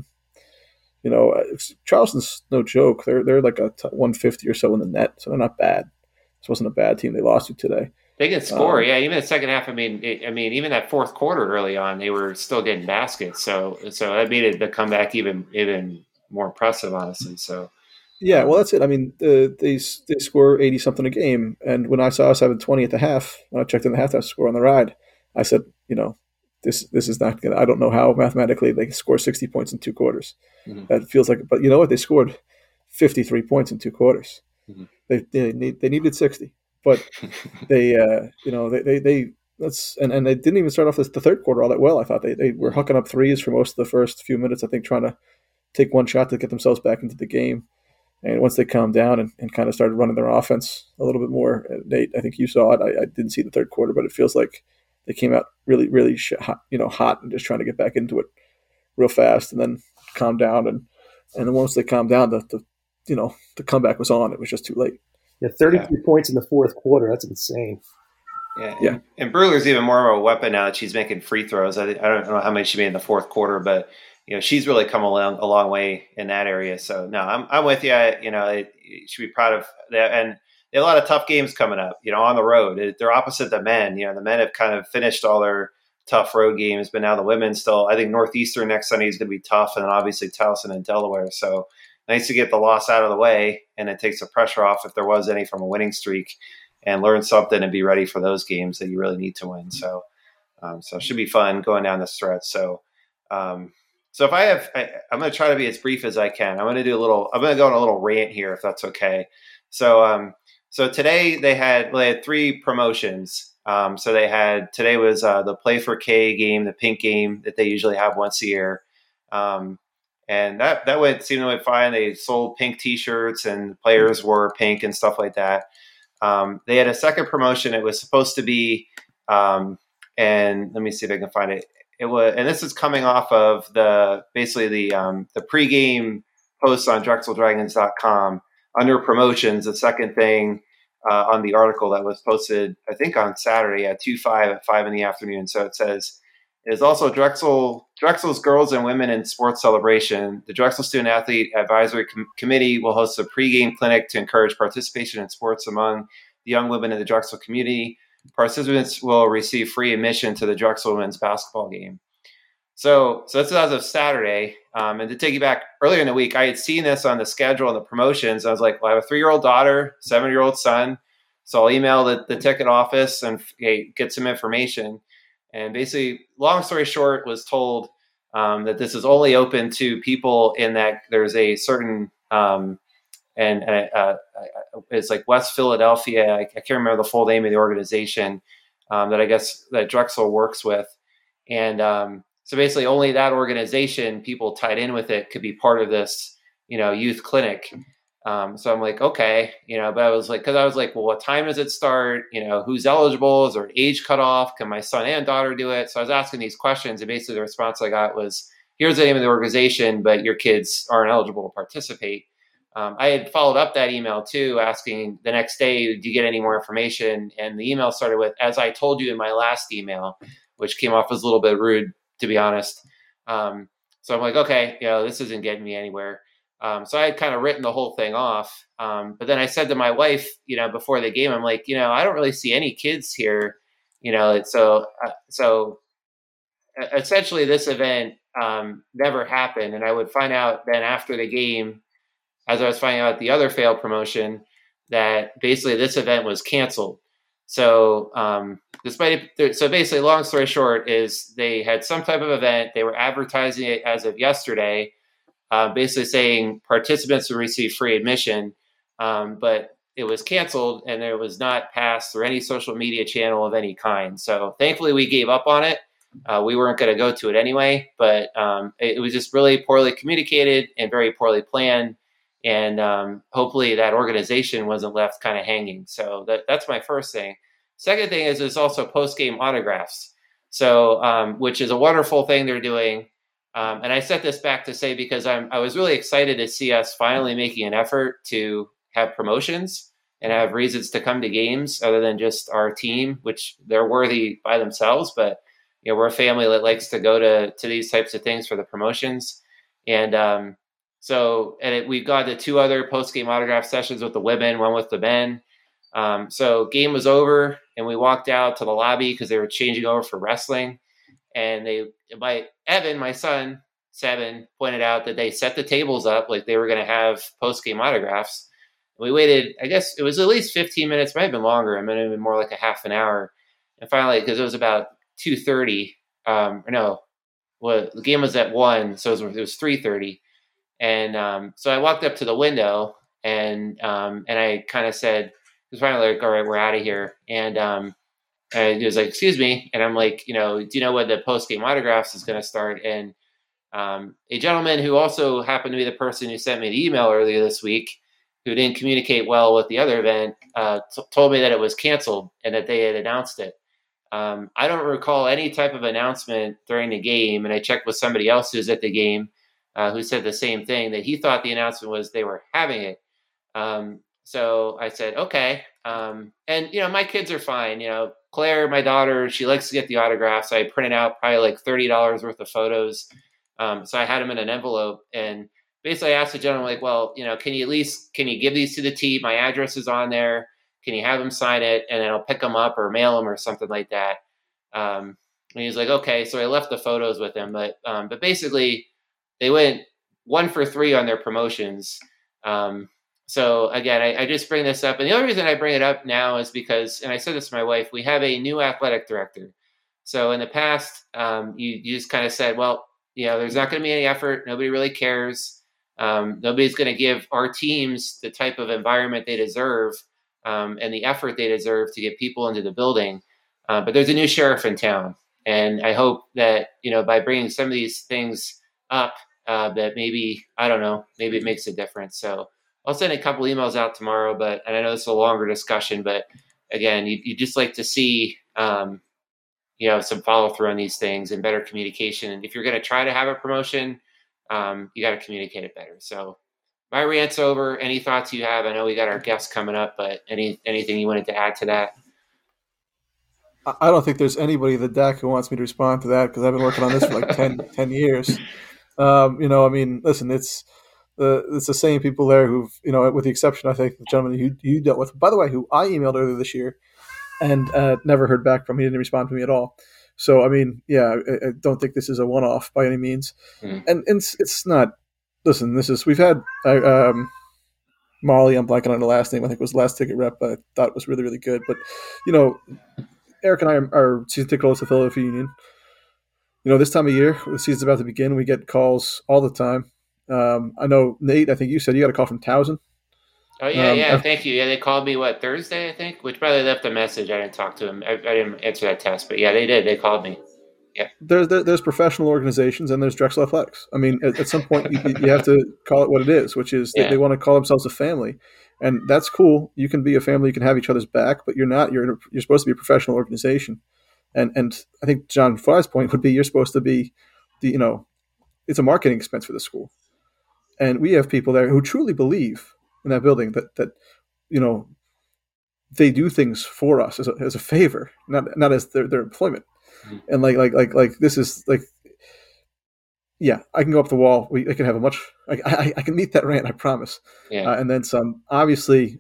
Charleston's no joke. They're like a 150 or so in the net, so they're not bad. This wasn't a bad team they lost to today. They can score, yeah. Even the second half. I mean, even that fourth quarter early on, they were still getting baskets. So that made the comeback even more impressive, honestly. So. Yeah, well, that's it. I mean, they score 80 something a game, and when I saw us having 20 at the half, when I checked in the halftime score on the ride, I said, this is not going to. I don't know how mathematically they can score 60 points in 2 quarters. Mm-hmm. That feels like, but you know what? They scored 53 points in 2 quarters. Mm-hmm. They needed 60, but they didn't even start off the third quarter all that well. I thought they were hooking up threes for most of the first few minutes. I think trying to take one shot to get themselves back into the game. And once they calmed down and kind of started running their offense a little bit more, Nate, I think you saw it. I didn't see the third quarter, but it feels like they came out really, really hot and just trying to get back into it real fast, and then calmed down. And then once they calmed down, the comeback was on. It was just too late. Yeah, 33 points in the fourth quarter. That's insane. Yeah. And Brugler's even more of a weapon now that she's making free throws. I don't know how many she made in the fourth quarter, but she's really come a long way in that area. So no, I'm with you. You should be proud of that. And they have a lot of tough games coming up, on the road. They're opposite the men. The men have kind of finished all their tough road games, but now the women's still, I think Northeastern next Sunday is going to be tough. And then obviously Towson and Delaware. So nice to get the loss out of the way, and it takes the pressure off if there was any from a winning streak, and learn something and be ready for those games that you really need to win. So, so it should be fun going down the stretch. So, so if I'm going to try to be as brief as I can. I'm going to go on a little rant here, if that's okay. So, so today they had 3 promotions. So today was the Play for K game, the pink game that they usually have once a year. And that seemed to went fine. They sold pink T-shirts and players wore pink and stuff like that. They had a second promotion. It was supposed to be, and let me see if I can find it. It was, and this is coming off of the pregame post on DrexelDragons.com under promotions. The second thing on the article that was posted, I think on Saturday at 2/5 at 5 p.m. So it says, it is also Drexel's Girls and Women in Sports Celebration. The Drexel Student Athlete Advisory Committee will host a pregame clinic to encourage participation in sports among the young women in the Drexel community. Participants will receive free admission to the Drexel women's basketball game. So that's as of Saturday. And to take you back earlier in the week, I had seen this on the schedule and the promotions. I was like, well, I have a 3-year-old daughter, 7-year-old son. So I'll email the ticket office and get some information. And basically, long story short, was told that this is only open to people in that there's a certain, it's like West Philadelphia. I can't remember the full name of the organization that I guess that Drexel works with. And so basically only that organization, people tied in with it, could be part of this, youth clinic. So I'm like, okay, but I was like, well, what time does it start? Who's eligible? Is there an age cutoff? Can my son and daughter do it? So I was asking these questions, and basically the response I got was, here's the name of the organization, but your kids aren't eligible to participate. I had followed up that email too, asking the next day, do you get any more information? And the email started with, as I told you in my last email, which came off as a little bit rude, to be honest. So I'm like, okay, this isn't getting me anywhere. So I had kind of written the whole thing off. But then I said to my wife, before the game, I'm like, I don't really see any kids here, so essentially this event never happened. And I would find out then after the game, as I was finding out the other failed promotion, that basically this event was canceled. So so basically, long story short, is they had some type of event. They were advertising it as of yesterday, basically saying participants would receive free admission, but it was canceled and it was not passed through any social media channel of any kind. So thankfully, we gave up on it. We weren't going to go to it anyway, but it was just really poorly communicated and very poorly planned. And hopefully that organization wasn't left kind of hanging. So that's my first thing. Second thing is there's also post-game autographs, so which is a wonderful thing they're doing. And I set this back to say because I was really excited to see us finally making an effort to have promotions and have reasons to come to games other than just our team, which they're worthy by themselves. But we're a family that likes to go to these types of things for the promotions. And we've gone to 2 other post-game autograph sessions with the women, one with the men. So game was over and we walked out to the lobby because they were changing over for wrestling. And Evan, my son, 7, pointed out that they set the tables up like they were going to have post-game autographs. And we waited, I guess it was at least 15 minutes, might have been longer. It might have been more like a half an hour. And finally, because it was about 2:30, the game was at 1, so it was 3:30. And so I walked up to the window and I kind of said, it was finally like, all right, we're out of here. And he was like, excuse me. And I'm like, do you know when the post-game autographs is going to start? And a gentleman who also happened to be the person who sent me the email earlier this week, who didn't communicate well with the other event, told me that it was canceled and that they had announced it. I don't recall any type of announcement during the game. And I checked with somebody else who's at the game who said the same thing, that he thought the announcement was they were having it. So I said, okay. And, my kids are fine. Claire, my daughter, she likes to get the autographs. I printed out probably like $30 worth of photos. So I had them in an envelope, and basically I asked the gentleman, like, well, can you give these to the team? My address is on there. Can you have them sign it? And then I'll pick them up or mail them or something like that. And he's like, okay. So I left the photos with him, but basically they went 1 for 3 on their promotions. So again, I just bring this up. And the only reason I bring it up now is because, and I said this to my wife, we have a new athletic director. So in the past, you just kind of said, well, there's not going to be any effort. Nobody really cares. Nobody's going to give our teams the type of environment they deserve and the effort they deserve to get people into the building. But there's a new sheriff in town. And I hope that, by bringing some of these things up, that maybe, I don't know, maybe it makes a difference. So I'll send a couple emails out tomorrow, and I know it's a longer discussion, but again, you just like to see, some follow through on these things and better communication. And if you're going to try to have a promotion, you got to communicate it better. So my rant's over. Any thoughts you have? I know we got our guests coming up, but anything you wanted to add to that? I don't think there's anybody at the DAC who wants me to respond to that because I've been working on this for like 10 years. Listen, it's the same people there who've, with the exception, I think, the gentleman you dealt with, by the way, who I emailed earlier this year and never heard back from. He didn't respond to me at all. So, I don't think this is a one-off by any means. Mm. And it's not, listen, we've had Molly, I'm blanking on the last name. I think it was the last ticket rep. I thought it was really, really good. But, Eric and I are season ticket holders of the Philadelphia Union. This time of year, the season's about to begin. We get calls all the time. I know, Nate, I think you said you got a call from Towson. Oh, yeah, thank you. Yeah, they called me, Thursday, I think? Which probably left a message. I didn't talk to him. I didn't answer that test. But, yeah, they did. They called me. Yeah. There's professional organizations and there's Drexel Athletics. I mean, at some point, you have to call it what it is, which is they want to call themselves a family. And that's cool. You can be a family. You can have each other's back, but you're not. You're supposed to be a professional organization. And I think John Fry's point would be you're supposed to be it's a marketing expense for the school. And we have people there who truly believe in that building that they do things for us as a favor, not as their employment. Mm-hmm. And like this is like, yeah, I can go up the wall. I can have a much. I can meet that rant. I promise. Yeah. And then some. Obviously,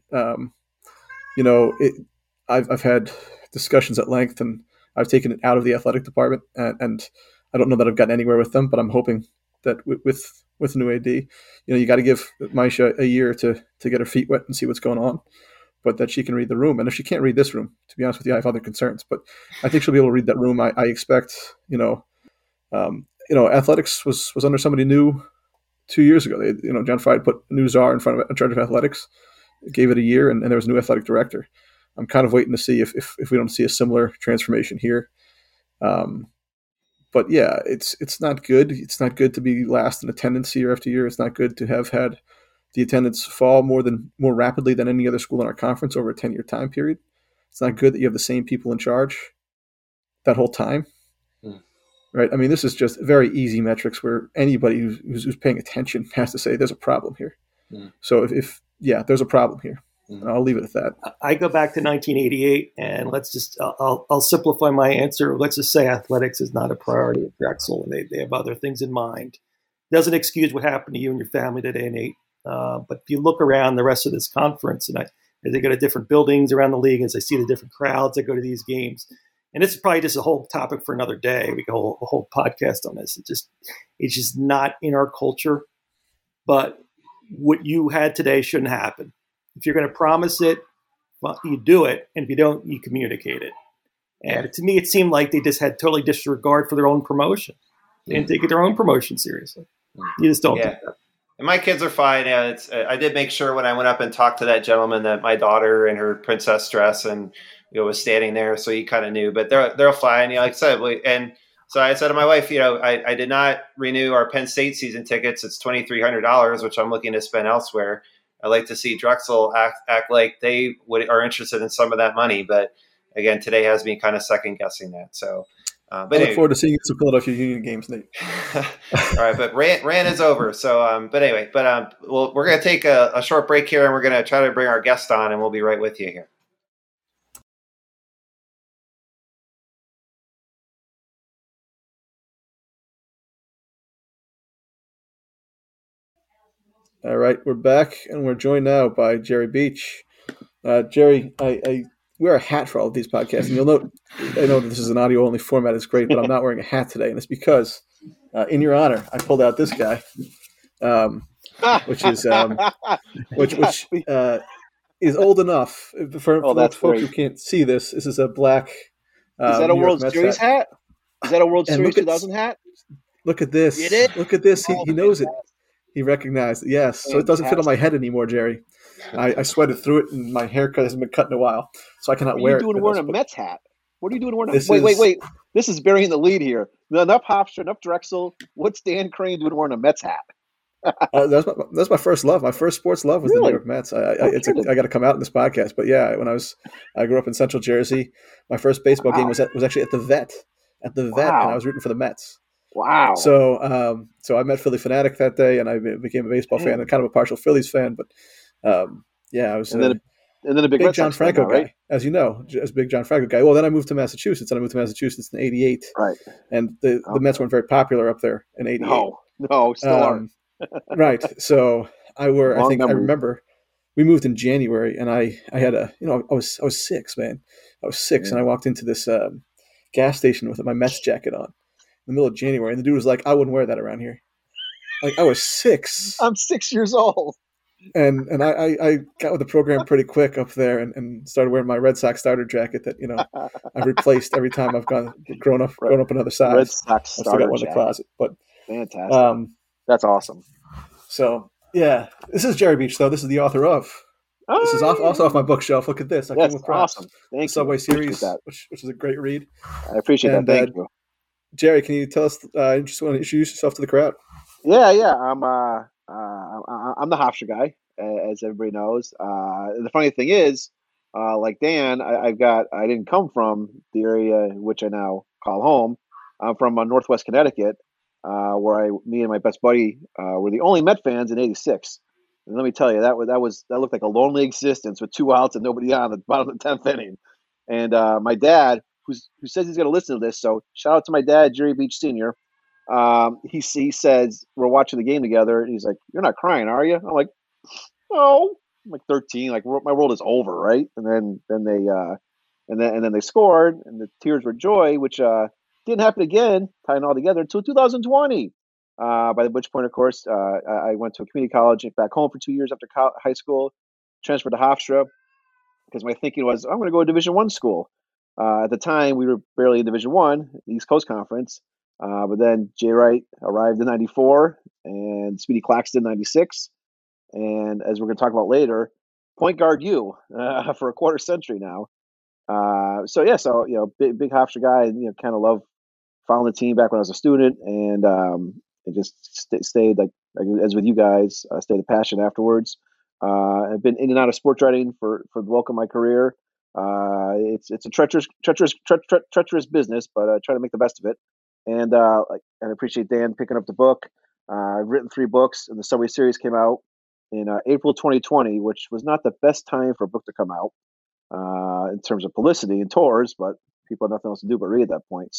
I've had discussions at length, and I've taken it out of the athletic department, and I don't know that I've gotten anywhere with them. But I'm hoping that with the new AD, you got to give Maisha a year to get her feet wet and see what's going on. But that she can read the room, and if she can't read this room, to be honest with you, I have other concerns. But I think she'll be able to read that room. I expect, athletics was under somebody new 2 years ago. John Fry put a new czar in charge of athletics, gave it a year, and there was a new athletic director. I'm kind of waiting to see if we don't see a similar transformation here. But yeah, it's not good. It's not good to be last in attendance year after year. It's not good to have had the attendance fall more rapidly than any other school in our conference over a 10-year time period. It's not good that you have the same people in charge that whole time. Right? I mean, this is just very easy metrics where anybody who's paying attention has to say there's a problem here. So if there's a problem here. I'll leave it at that. I go back to 1988, and I'll simplify my answer. Let's just say athletics is not a priority at Drexel, and they have other things in mind. Doesn't excuse what happened to you and your family today, Nate. But if you look around the rest of this conference, and they go to different buildings around the league, as I see the different crowds that go to these games, and this is probably just a whole topic for another day. We could hold a whole podcast on this. It's just not in our culture. But what you had today shouldn't happen. If you're going to promise it, well, you do it. And if you don't, you communicate it. And to me, it seemed like they just had totally disregard for their own promotion. They didn't take their own promotion seriously. You just don't do that. And my kids are fine. Yeah, I did make sure when I went up and talked to that gentleman that my daughter in her princess dress and was standing there, so he kind of knew. But they're fine. Like I said, and so I said to my wife, I did not renew our Penn State season tickets. It's $2,300, which I'm looking to spend elsewhere. I like to see Drexel act like they are interested in some of that money. But again, today has me kind of second guessing that. So. But I look forward to seeing you at some Philadelphia Union games, Nate. All right, but rant is over. So, we're going to take a short break here, and we're going to try to bring our guest on, and we'll be right with you here. All right, we're back, and we're joined now by Jerry Beach. Jerry, I wear a hat for all of these podcasts, and you'll note. I know that this is an audio only format; it's great, but I'm not wearing a hat today, and it's because, in your honor, I pulled out this guy, which is which is old enough for folks who can't see this. This is a black. Is that a World Series hat? Is that a World Series 2000 hat? Look at this! Look at this! He knows it. He recognized it. Yes, so it doesn't fit on my head anymore, Jerry. I sweated through it, and my haircut hasn't been cut in a while, so I cannot wear it. What are you doing wearing a Mets hat? What are you doing wearing a Wait. This is burying the lead here. Enough Hofstra, enough Drexel. What's Dan Crane doing wearing a Mets hat? That's my first love. My first sports love was the New York Mets. I got to come out in this podcast, but yeah, I grew up in Central Jersey. My first baseball game was actually at the Vet, and I was rooting for the Mets. Wow. So I met Philly Fanatic that day, and I became a baseball fan and kind of a partial Phillies fan. But I was and then a big John Franco guy, right? As you know, as big John Franco guy. Well, then I moved to Massachusetts, in '88. Right. And the Mets weren't very popular up there in '88. No, still aren't. Right. So I remember we moved in January, and I had I was 6, man. I was 6, and I walked into this gas station with my Mets jacket on in the middle of January, and the dude was like, "I wouldn't wear that around here." Like, I was 6. I'm 6 years old. And I got with the program pretty quick up there and started wearing my Red Sox starter jacket that I've replaced every time I've grown up another size. Red Sox starter jacket. I still got one in the closet, but fantastic. That's awesome. So yeah, this is Jerry Beach though. This is the author of. This is also off my bookshelf. Look at this. That's awesome. Thank you. Subway series, which is a great read. I appreciate that. Thank you, Jerry. Can you tell us? You just want to introduce yourself to the crowd? Yeah. I'm the Hofstra guy, as everybody knows. The funny thing is, like Dan, I didn't come from the area which I now call home. I'm from Northwest Connecticut, where me and my best buddy were the only Met fans in '86. And let me tell you, that looked like a lonely existence with 2 outs and nobody on the bottom of the 10th inning. And my dad, who says he's going to listen to this, so shout out to my dad, Jerry Beach Sr. He says we're watching the game together, and he's like, "You're not crying, are you?" I'm like, "No." I'm like 13, like my world is over, right? And then they scored, and the tears were joy, which didn't happen again, tying all together until 2020. By which point, of course, I went to a community college back home for 2 years after high school, transferred to Hofstra because my thinking was I'm going to go to Division I school. At the time, we were barely in Division I, the East Coast Conference. But then Jay Wright arrived in ’94 and Speedy Claxton '96. And as we're going to talk about later, point guard for a quarter century now. Big Hofstra guy, and kind of love following the team back when I was a student, and it just stayed like as with you guys, stayed a passion afterwards. I've been in and out of sports writing for the bulk of my career. It's a treacherous business, but I try to make the best of it. And I appreciate Dan picking up the book. I've written 3 books, and the Subway series came out in April 2020, which was not the best time for a book to come out in terms of publicity and tours, but people had nothing else to do but read at that point.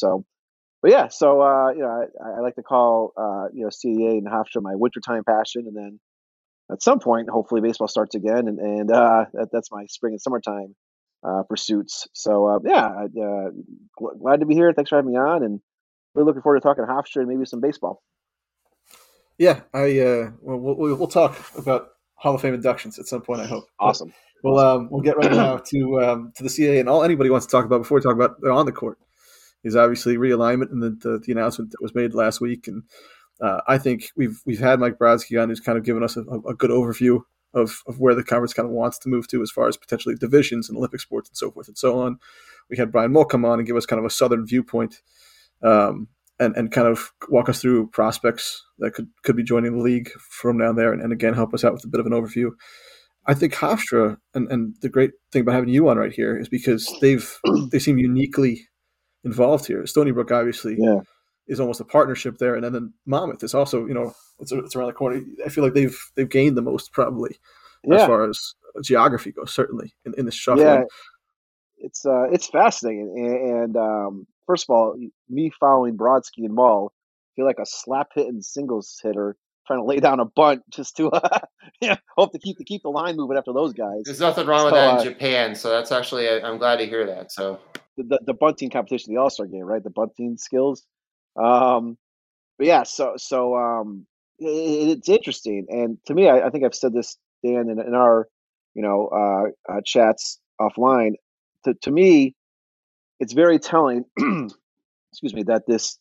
I like to call CEA and Hofstra my wintertime passion, and then at some point, hopefully, baseball starts again, and that's my spring and summertime pursuits. So glad to be here. Thanks for having me on, and we're looking forward to talking Hofstra and maybe some baseball. Yeah, we'll talk about Hall of Fame inductions at some point, I hope. Awesome. We'll get right now to the CAA, and all anybody wants to talk about before we talk about on the court is obviously realignment and the announcement that was made last week. And I think we've had Mike Brodsky on, who's kind of given us a good overview of where the conference kind of wants to move to as far as potentially divisions and Olympic sports and so forth and so on. We had Brian Mull come on and give us kind of a Southern viewpoint. And kind of walk us through prospects that could be joining the league from down there, and again help us out with a bit of an overview. I think Hofstra, and the great thing about having you on right here is because they seem uniquely involved here. Stony Brook obviously is almost a partnership there, and then Monmouth is also it's around the corner. I feel like they've gained the most probably as far as geography goes, certainly in this shuffle. Yeah, it's fascinating, and first of all, me following Brodsky and Mull, I feel like a slap-hitting singles hitter trying to lay down a bunt just to hope to keep the line moving after those guys. There's nothing wrong with that in Japan, so that's actually I'm glad to hear that. So the bunting competition, the All-Star game, right? The bunting skills. But yeah, so it's interesting, and to me, I think I've said this, Dan, in our chats offline. To me, it's very telling. Excuse me, that this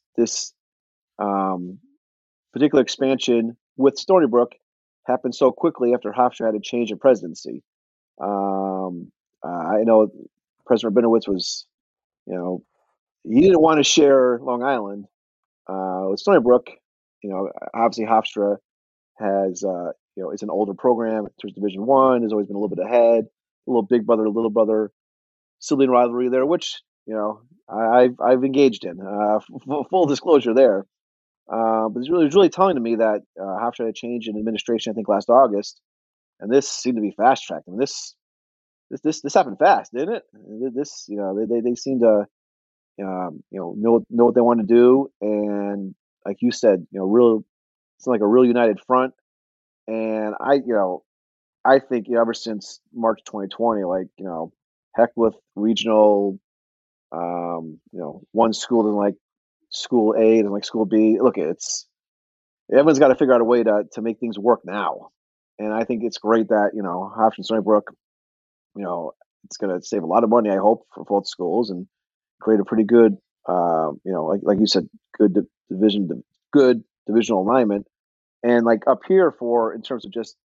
particular expansion with Stony Brook happened so quickly after Hofstra had a change in presidency. I know President Rabinowitz was, he didn't want to share Long Island with Stony Brook. Obviously Hofstra has, it's an older program towards Division I, has always been a little bit ahead, a little big brother, little brother sibling rivalry there, which, I've engaged in, full disclosure there. But it was really telling to me that Hofstra had a change in administration, I think last August, and this seemed to be fast tracked. I mean, this happened fast, didn't it? This, they seem to, know what they want to do, and like you said, it's like a real united front. And I think ever since March 2020, heck with regional, one school doesn't like school A and like school B. Look, everyone's got to figure out a way to make things work now. And I think it's great that, Hofstra and Stony Brook, it's going to save a lot of money, I hope, for both schools and create a pretty good, like you said, good divisional alignment. And like up here in terms of just,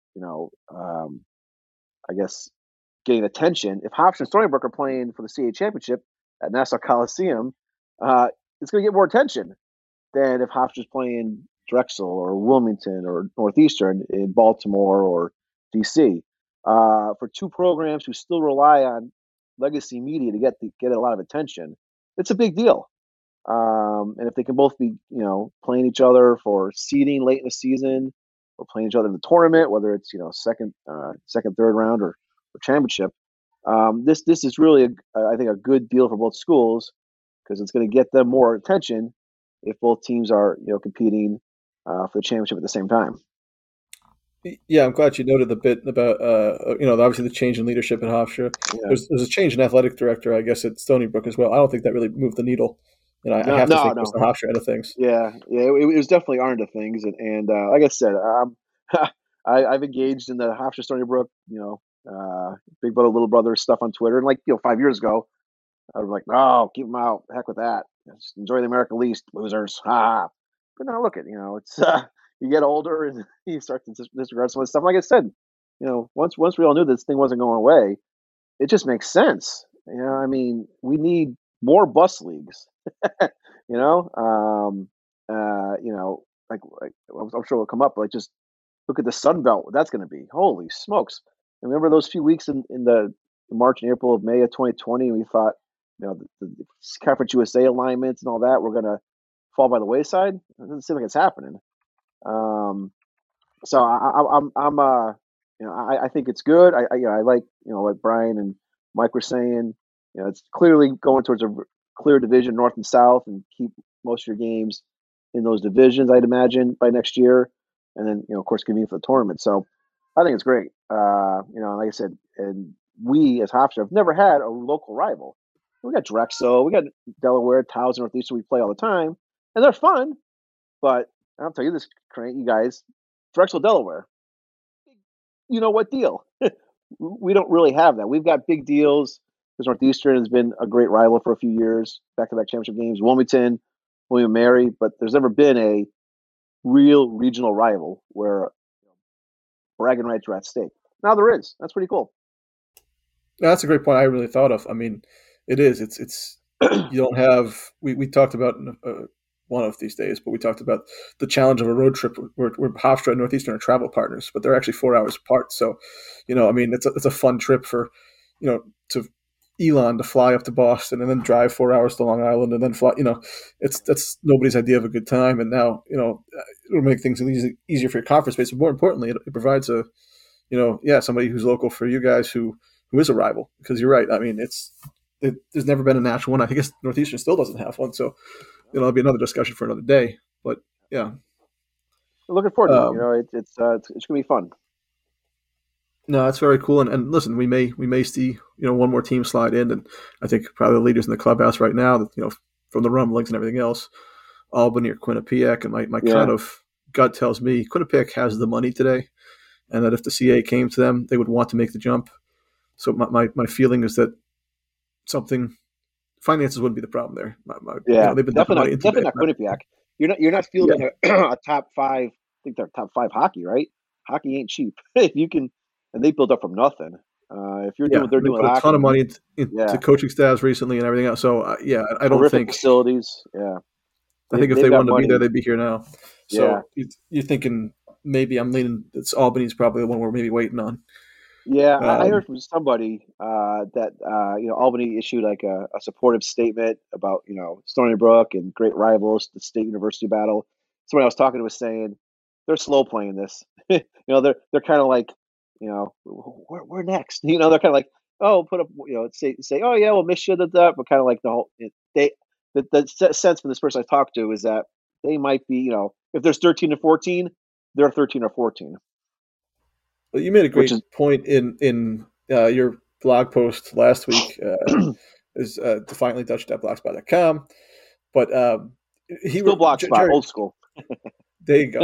I guess, getting attention, if Hofstra and Stony Brook are playing for the CA championship at Nassau Coliseum, it's going to get more attention than if Hofstra's playing Drexel or Wilmington or Northeastern in Baltimore or DC. For two programs who still rely on legacy media to get a lot of attention, it's a big deal. And if they can both be, playing each other for seeding late in the season or playing each other in the tournament, whether it's, second, third round or championship, this is really, I think, a good deal for both schools because it's going to get them more attention if both teams are, competing for the championship at the same time. Yeah, I'm glad you noted the bit about, obviously the change in leadership in Hofstra. Yeah. There's a change in athletic director, I guess, at Stony Brook as well. I don't think that really moved the needle. I have to think it's the Hofstra end of things. Yeah, it was definitely our end of things. And like I said, I've engaged in the Hofstra Stony Brook, big brother, little brother stuff on Twitter. And 5 years ago, I was like, no, keep them out. Heck with that. Just enjoy the American least, losers. But now look at, it's you get older and you start to disregard some of the stuff. Like I said, once we all knew this thing wasn't going away, it just makes sense. We need more bus leagues. I'm sure it'll come up. But just look at the Sun Belt. What that's going to be. Holy smokes! And remember those few weeks in the March and April of May of 2020, we thought, the Conference USA alignments and all that were going to fall by the wayside. It doesn't seem like it's happening. So I think it's good. I like, what Brian and Mike were saying. It's clearly going towards a clear division, North and South, and keep most of your games in those divisions, I'd imagine, by next year. And then, of course, convene for the tournament. So I think it's great. Like I said, and we as Hofstra have never had a local rival. We got Drexel, we got Delaware, Towson, Northeastern. We play all the time, and they're fun. But I'll tell you this, you guys, Drexel, Delaware. You know what deal? We don't really have that. We've got big deals because Northeastern has been a great rival for a few years, back-to-back championship games. Wilmington, William & Mary, but there's never been a real regional rival where bragging rights are at stake. Now there is. That's pretty cool. That's a great point I really thought of. It is. It's you don't have. We talked about one of these days, but we talked about the challenge of a road trip where Hofstra and Northeastern are travel partners, but they're actually 4 hours apart. So, it's a fun trip for, to Elon to fly up to Boston and then drive 4 hours to Long Island and then fly. That's nobody's idea of a good time. And now, it'll make things easier for your conference base. But more importantly, it provides a, somebody who's local for you guys who is a rival. Because you're right. There's never been a national one. I guess Northeastern still doesn't have one. So, it'll be another discussion for another day. But yeah. We're looking forward to it. It's going to be fun. No, that's very cool. And listen, we may see one more team slide in, and I think probably the leaders in the clubhouse right now, that from the rumblings and everything else, Albany or Quinnipiac, and my kind of gut tells me Quinnipiac has the money today, and that if the CA came to them, they would want to make the jump. So my feeling is that finances wouldn't be the problem there. They've been definitely not Quinnipiac. You're not fielding a top 5. I think they're top 5 hockey, right? Hockey ain't cheap. You can, and they built up from nothing. If you're doing, they're doing a ton of money into coaching staffs recently and everything else. So I don't think facilities. Yeah, I think if they wanted to be there, they'd be here now. So you're thinking maybe I'm leaning. It's Albany's probably the one we're maybe waiting on. Yeah, I heard from somebody that Albany issued like a supportive statement about Stony Brook and great rivals, the state university battle. Somebody I was talking to was saying they're slow playing this. They're kind of like we're next. They're kind of like put up say oh yeah we'll miss you that, but kind of like the whole the sense from this person I talked to is that they might be if there's 13 to 14, they're 13 or 14. Well, you made a great point in your blog post last week. Is defiantly.blogspot.com, but he still Blogspot, old school. There you go.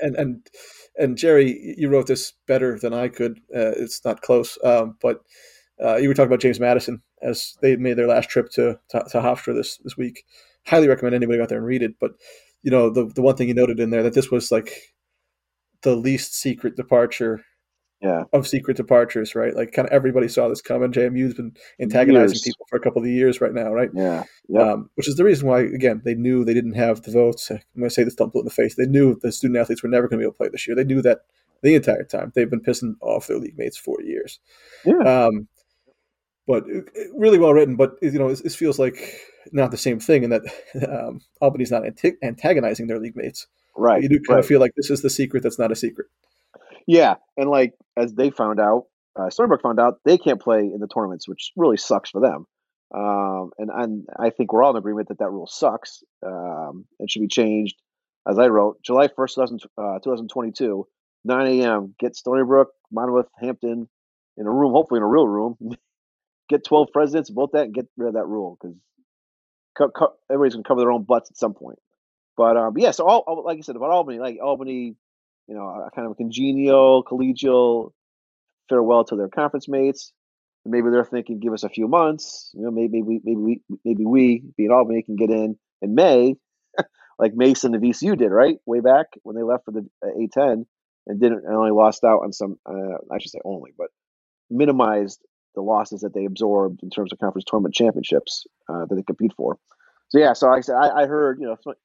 And Jerry, you wrote this better than I could. It's not close, but you were talking about James Madison as they made their last trip to Hofstra this week. Highly recommend anybody go out there and read it. But the one thing you noted in there that this was like the least secret departure of secret departures, right? Like kind of everybody saw this coming. JMU's been antagonizing people for a couple of years right now, right? Yeah. Which is the reason why, again, they knew they didn't have the votes. I'm going to say this, don't blow in the face. They knew the student athletes were never going to be able to play this year. They knew that the entire time. They've been pissing off their league mates for years. Yeah. But really well written. But this feels like not the same thing in that Albany's not antagonizing their league mates. Right. But you do kind of feel like this is the secret that's not a secret. Yeah, and like as they found out, Stony Brook found out they can't play in the tournaments, which really sucks for them. And I think we're all in agreement that rule sucks and should be changed. As I wrote, July 1st, 2022, 9 a.m. Get Stony Brook, Monmouth, Hampton in a room, hopefully in a real room. Get 12 presidents, vote that, and get rid of that rule because everybody's going to cover their own butts at some point. But so all like you said about Albany, a kind of a congenial, collegial farewell to their conference mates. Maybe they're thinking, give us a few months. Maybe we, being Albany, can get in May, like Mason and VCU did, right? Way back when they left for the A10 and only lost out on some. I should say only, but minimized the losses that they absorbed in terms of conference tournament championships that they compete for. So yeah, so like I said, I heard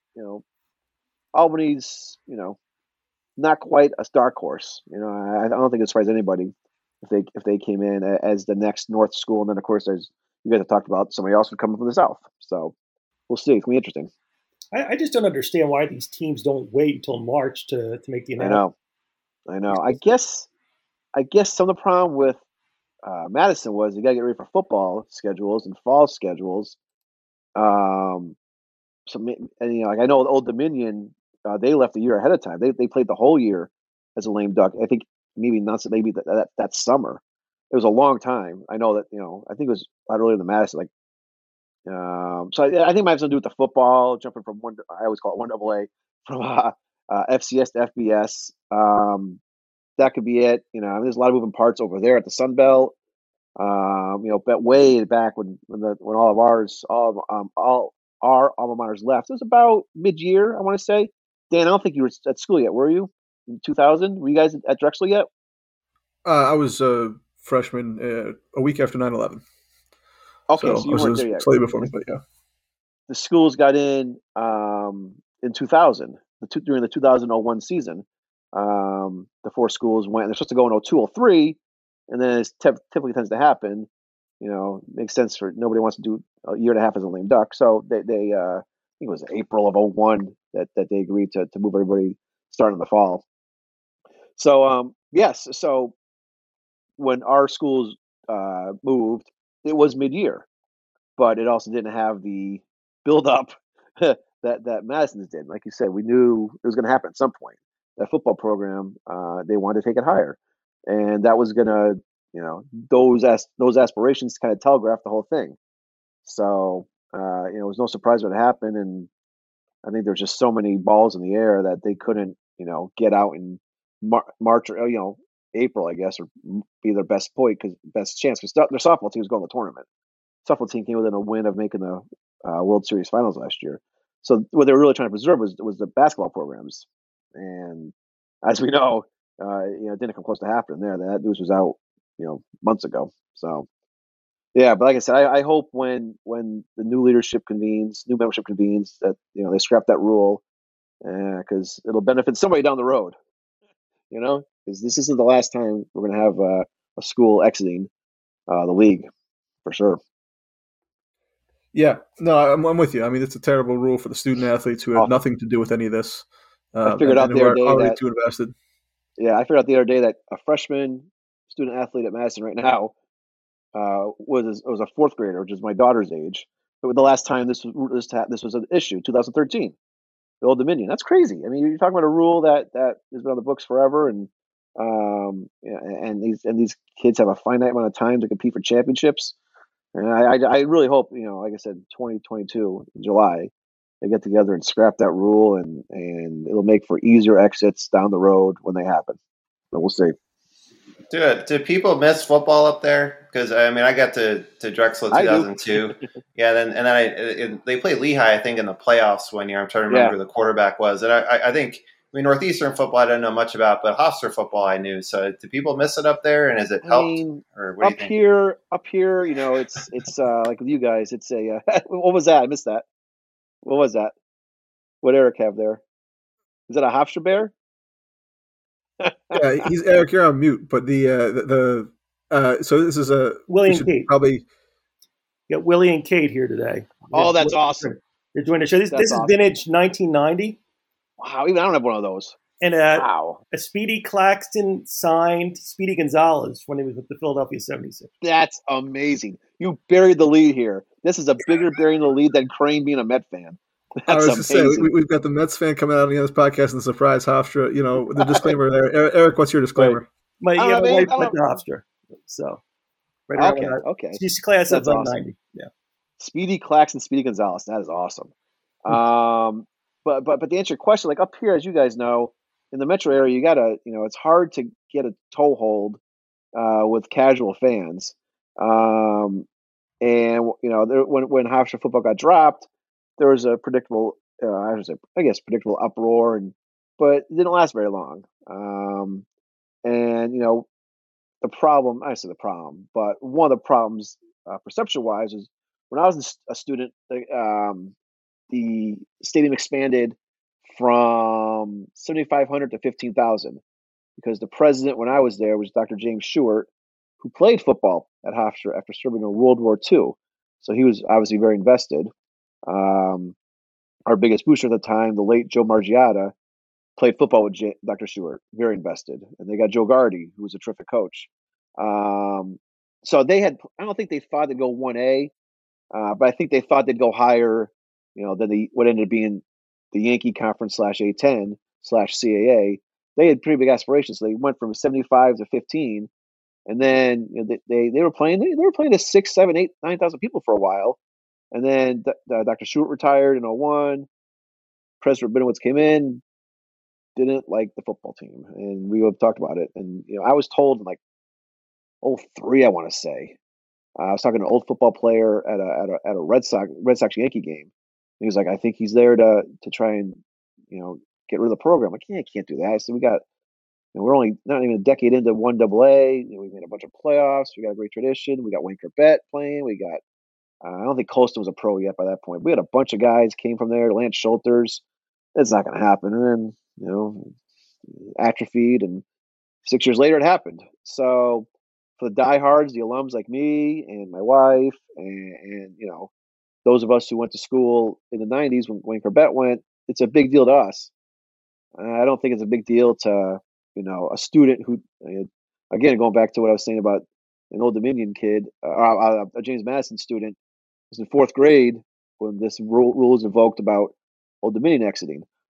Albany's not quite a dark horse. I don't think it surprised anybody if they came in as the next North school, and then of course, as you guys have talked about, somebody else would come from the South. So we'll see. It's gonna be interesting. I just don't understand why these teams don't wait until March to make the announcement. I know. I guess some of the problem with Madison was you got to get ready for football schedules and fall schedules. I know Old Dominion. They left a year ahead of time. They played the whole year as a lame duck. I think maybe that summer. It was a long time. I know that I think it was a lot earlier than Madison. So I think it might have something to do with the football jumping from one. I always call it 1AA from FCS to FBS. That could be it. There's a lot of moving parts over there at the Sun Belt. But way back when all of our alma maters left, it was about mid-year. I want to say. Dan, I don't think you were at school yet, were you? In 2000, were you guys at Drexel yet? I was a freshman a week after 9/11. Okay, so you weren't there yet. Slightly before me, but yeah. The schools got in 2000, during the 2001 season. The 4 schools went. They're supposed to go in 02, 03, and then it typically tends to happen. Makes sense for nobody wants to do a year and a half as a lame duck. So they I think it was April of 01 that they agreed to move everybody starting in the fall. So yes, so when our schools moved, it was mid-year, but it also didn't have the build-up that Madison's did. Like you said, we knew it was going to happen at some point. that football program, they wanted to take it higher, and that was gonna, those aspirations kind of telegraphed the whole thing. So it was no surprise what happened, and I think there's just so many balls in the air that they couldn't, get out in March or April, I guess, or be their best chance because their softball team was going to the tournament. Softball team came within a win of making the World Series Finals last year. So what they were really trying to preserve was the basketball programs, and as we know, it didn't come close to happening there. That news was out, months ago. So yeah, but like I said, I hope when the new membership convenes, that they scrap that rule, because it'll benefit somebody down the road. Because this isn't the last time we're going to have a school exiting the league, for sure. Yeah, no, I'm with you. I mean, it's a terrible rule for the student athletes who have nothing to do with any of this. I figured out the other day already too invested. Yeah, I figured out the other day that a freshman student athlete at Madison right now was a fourth grader, which is my daughter's age. But the last time this was an issue, 2013, the Old Dominion. That's crazy. I mean, you're talking about a rule that has been on the books forever, and these kids have a finite amount of time to compete for championships. And I really hope, like I said, 2022 in July, they get together and scrap that rule, and it'll make for easier exits down the road when they happen. But we'll see. Do people miss football up there? Because I got to Drexel in 2002. Yeah, then they played Lehigh, I think, in the playoffs one year. I'm trying to remember who the quarterback was, and I think. Northeastern football I don't know much about, but Hofstra football I knew. So do people miss it up there, and has it helped? Or what do you think? Up here, it's like with you guys. It's a what was that? I missed that. What was that? What Eric have there? Is that a Hofstra bear? Yeah, he's Eric. You're on mute, but so this is a Willie and Kate. Probably got Willie and Kate here today. Oh, that's awesome! They're doing a show. This is vintage 1990. Wow, even I don't have one of those. And a Speedy Claxton signed Speedy Gonzalez when he was with the Philadelphia 76. That's amazing. You buried the lead here. This is a bigger burying the lead than Crane being a Met fan. That's amazing. We've got the Mets fan coming out on this podcast and surprise Hofstra. The disclaimer there. Eric, what's your disclaimer? My wife went to Hofstra. So, okay. She's class of 90. Yeah. Speedy Claxton, Speedy Gonzalez. That is awesome. But to answer your question, like up here, as you guys know, in the metro area, you gotta, it's hard to get a toehold with casual fans. And when Hofstra football got dropped, there was a predictable, predictable uproar, but it didn't last very long. The problem, but one of the problems, perception-wise, is when I was a student, the stadium expanded from 7,500 to 15,000 because the president, when I was there, was Dr. James Stewart, who played football at Hofstra after serving in World War II. So he was obviously very invested. Our biggest booster at the time, the late Joe Margiotta, played football with Dr. Stewart, very invested. And they got Joe Gardy, who was a terrific coach. So I don't think they thought they'd go 1A, but I think they thought they'd go higher, than what ended up being the Yankee Conference /A10/CAA. They had pretty big aspirations. So they went from 75 to 15, and then they were playing to 6, 7, 8, 9,000 people for a while, and then Dr. Stewart retired in 2001. President Rabinowitz came in, didn't like the football team, and we have talked about it. And I was told in like 2003, I want to say, I was talking to an old football player at a Red Sox Yankee game. He was like, I think he's there to try and, get rid of the program. I'm like, yeah, I can't do that. So we're only not even a decade into 1AA. We made a bunch of playoffs. We got a great tradition. We got Wayne Corbett playing. We got, I don't think Colston was a pro yet by that point. We had a bunch of guys came from there. Lance Schulters. It's not going to happen. And then, atrophied. And 6 years later, it happened. So for the diehards, the alums like me and my wife and those of us who went to school in the 90s when Wayne Corbett went, it's a big deal to us. I don't think it's a big deal to, a student who, again, going back to what I was saying about an Old Dominion kid, a James Madison student, was in fourth grade when this rule was invoked about Old Dominion exiting.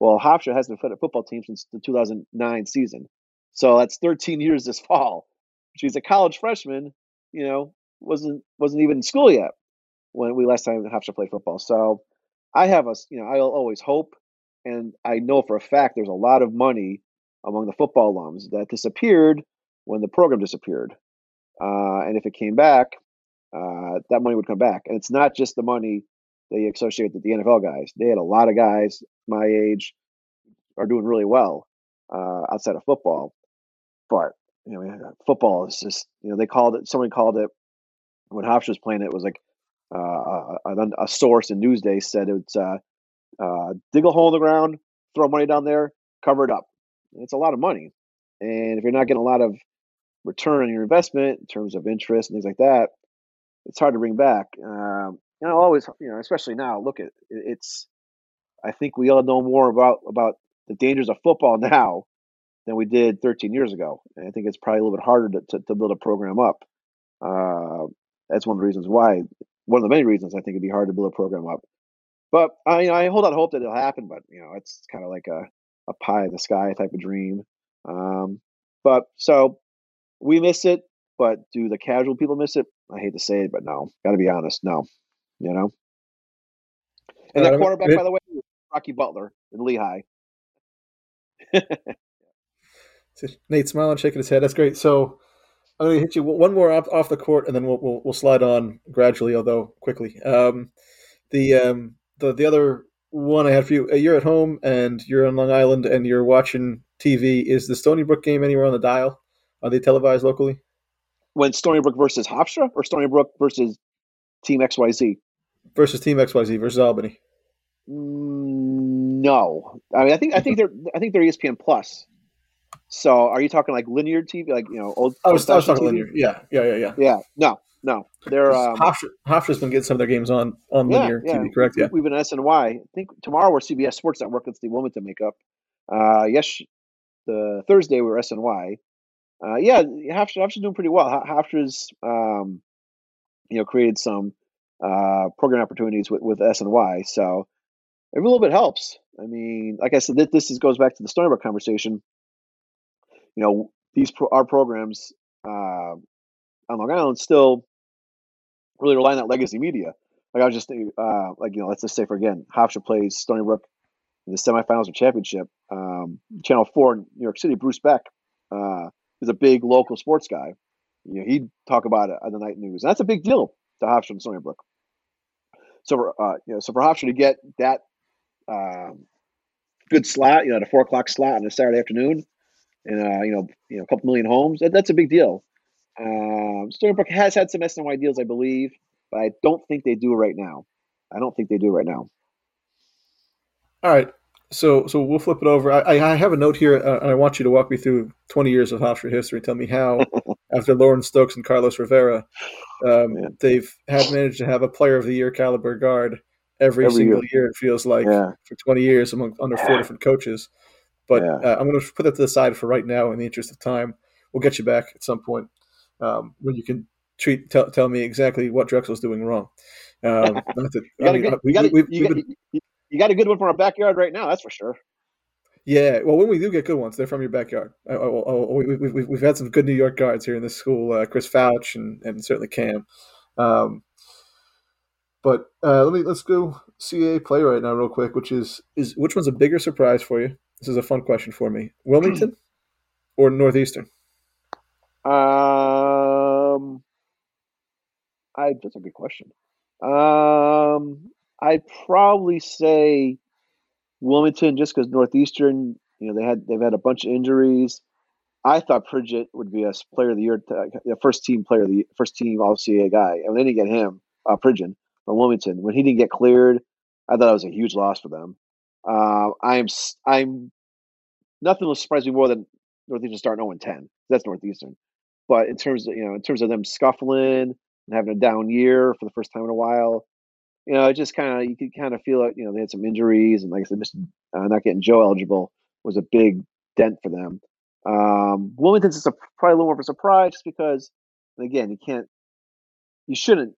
Well, Hofstra hasn't played a football team since the 2009 season, so that's 13 years this fall. She's a college freshman, wasn't even in school yet when we last time Hofstra played football. So I have I'll always hope, and I know for a fact there's a lot of money among the football alums that disappeared when the program disappeared, and if it came back, that money would come back. And it's not just the money they associate with the NFL guys. They had a lot of guys my age are doing really well outside of football. But football is just someone called it when Hofstra was playing. It was like a source in Newsday said it's dig a hole in the ground, throw money down there, cover it up. It's a lot of money, and if you're not getting a lot of return on your investment in terms of interest and things like that, it's hard to bring back. Always, especially now. Look at it's. I think we all know more about the dangers of football now than we did 13 years ago. And I think it's probably a little bit harder to build a program up. That's one of the reasons why. One of the many reasons I think it'd be hard to build a program up. But I hold out hope that it'll happen. But it's kind of like a pie in the sky type of dream. But so we miss it. But do the casual people miss it? I hate to say it, but no. Got to be honest, no. And that quarterback, by the way, Rocky Butler in Lehigh. Nate smiling, shaking his head. That's great. So I'm going to hit you one more off the court, and then we'll slide on gradually, although quickly. The other one I had for you. You're at home and you're on Long Island and you're watching TV. Is the Stony Brook game anywhere on the dial? Are they televised locally? When Stony Brook versus Hofstra, or Stony Brook versus Team XYZ? Versus Team XYZ versus Albany. No, I mean I think they're ESPN Plus. So are you talking like linear TV, like old? I was talking TV? linear. Yeah. Yeah, no. They're Hofstra's been getting some of their games on linear TV, correct? Yeah, we've been SNY. I think tomorrow we're CBS Sports Network. It's the Wilmington makeup. The Thursday we were SNY. Hofstra's doing pretty well. Hofstra's created some program opportunities with SNY, so every little bit helps. I mean, like I said, this goes back to the Stony Brook conversation. Our programs on Long Island still really rely on that legacy media. Like I was just thinking, let's just say Hofstra plays Stony Brook in the semifinals of championship. Channel 4 in New York City, Bruce Beck is a big local sports guy. He'd talk about it on the night news, and that's a big deal to Hofstra and Stony Brook. So for Hofstra to get that good slot, the 4:00 slot on a Saturday afternoon, and a couple million homes, that's a big deal. Stony Brook has had some SNY deals, I believe, but I don't think they do it right now. All right, so we'll flip it over. I have a note here, and I want you to walk me through 20 years of Hofstra history. Tell me how, after Lauren Stokes and Carlos Rivera, they've managed to have a Player of the Year caliber guard every single year. It feels like for 20 years under 4 different coaches. But I'm going to put that to the side for right now in the interest of time. We'll get you back at some point when you can tell me exactly what Drexel's doing wrong. You got a good one from our backyard right now, that's for sure. Yeah, well, when we do get good ones, they're from your backyard. We've had some good New York guards here in this school, Chris Fouch and certainly Cam. But let's go CAA play right now real quick, which one's a bigger surprise for you? This is a fun question for me. Wilmington or Northeastern? That's a good question. I'd probably say Wilmington, just because Northeastern, they've had a bunch of injuries. I thought Pridgett would be a player of the year, first team All CAA guy, and they didn't get him, Pridgeon from Wilmington. When he didn't get cleared, I thought it was a huge loss for them. I'm nothing will surprise me more than Northeastern starting 0-10. That's Northeastern. But in terms of them scuffling and having a down year for the first time in a while, it just you could kind of feel it. They had some injuries, and like I said, not getting Joe eligible was a big dent for them. Wilmington's probably a little more of a surprise, just because, again, we shouldn't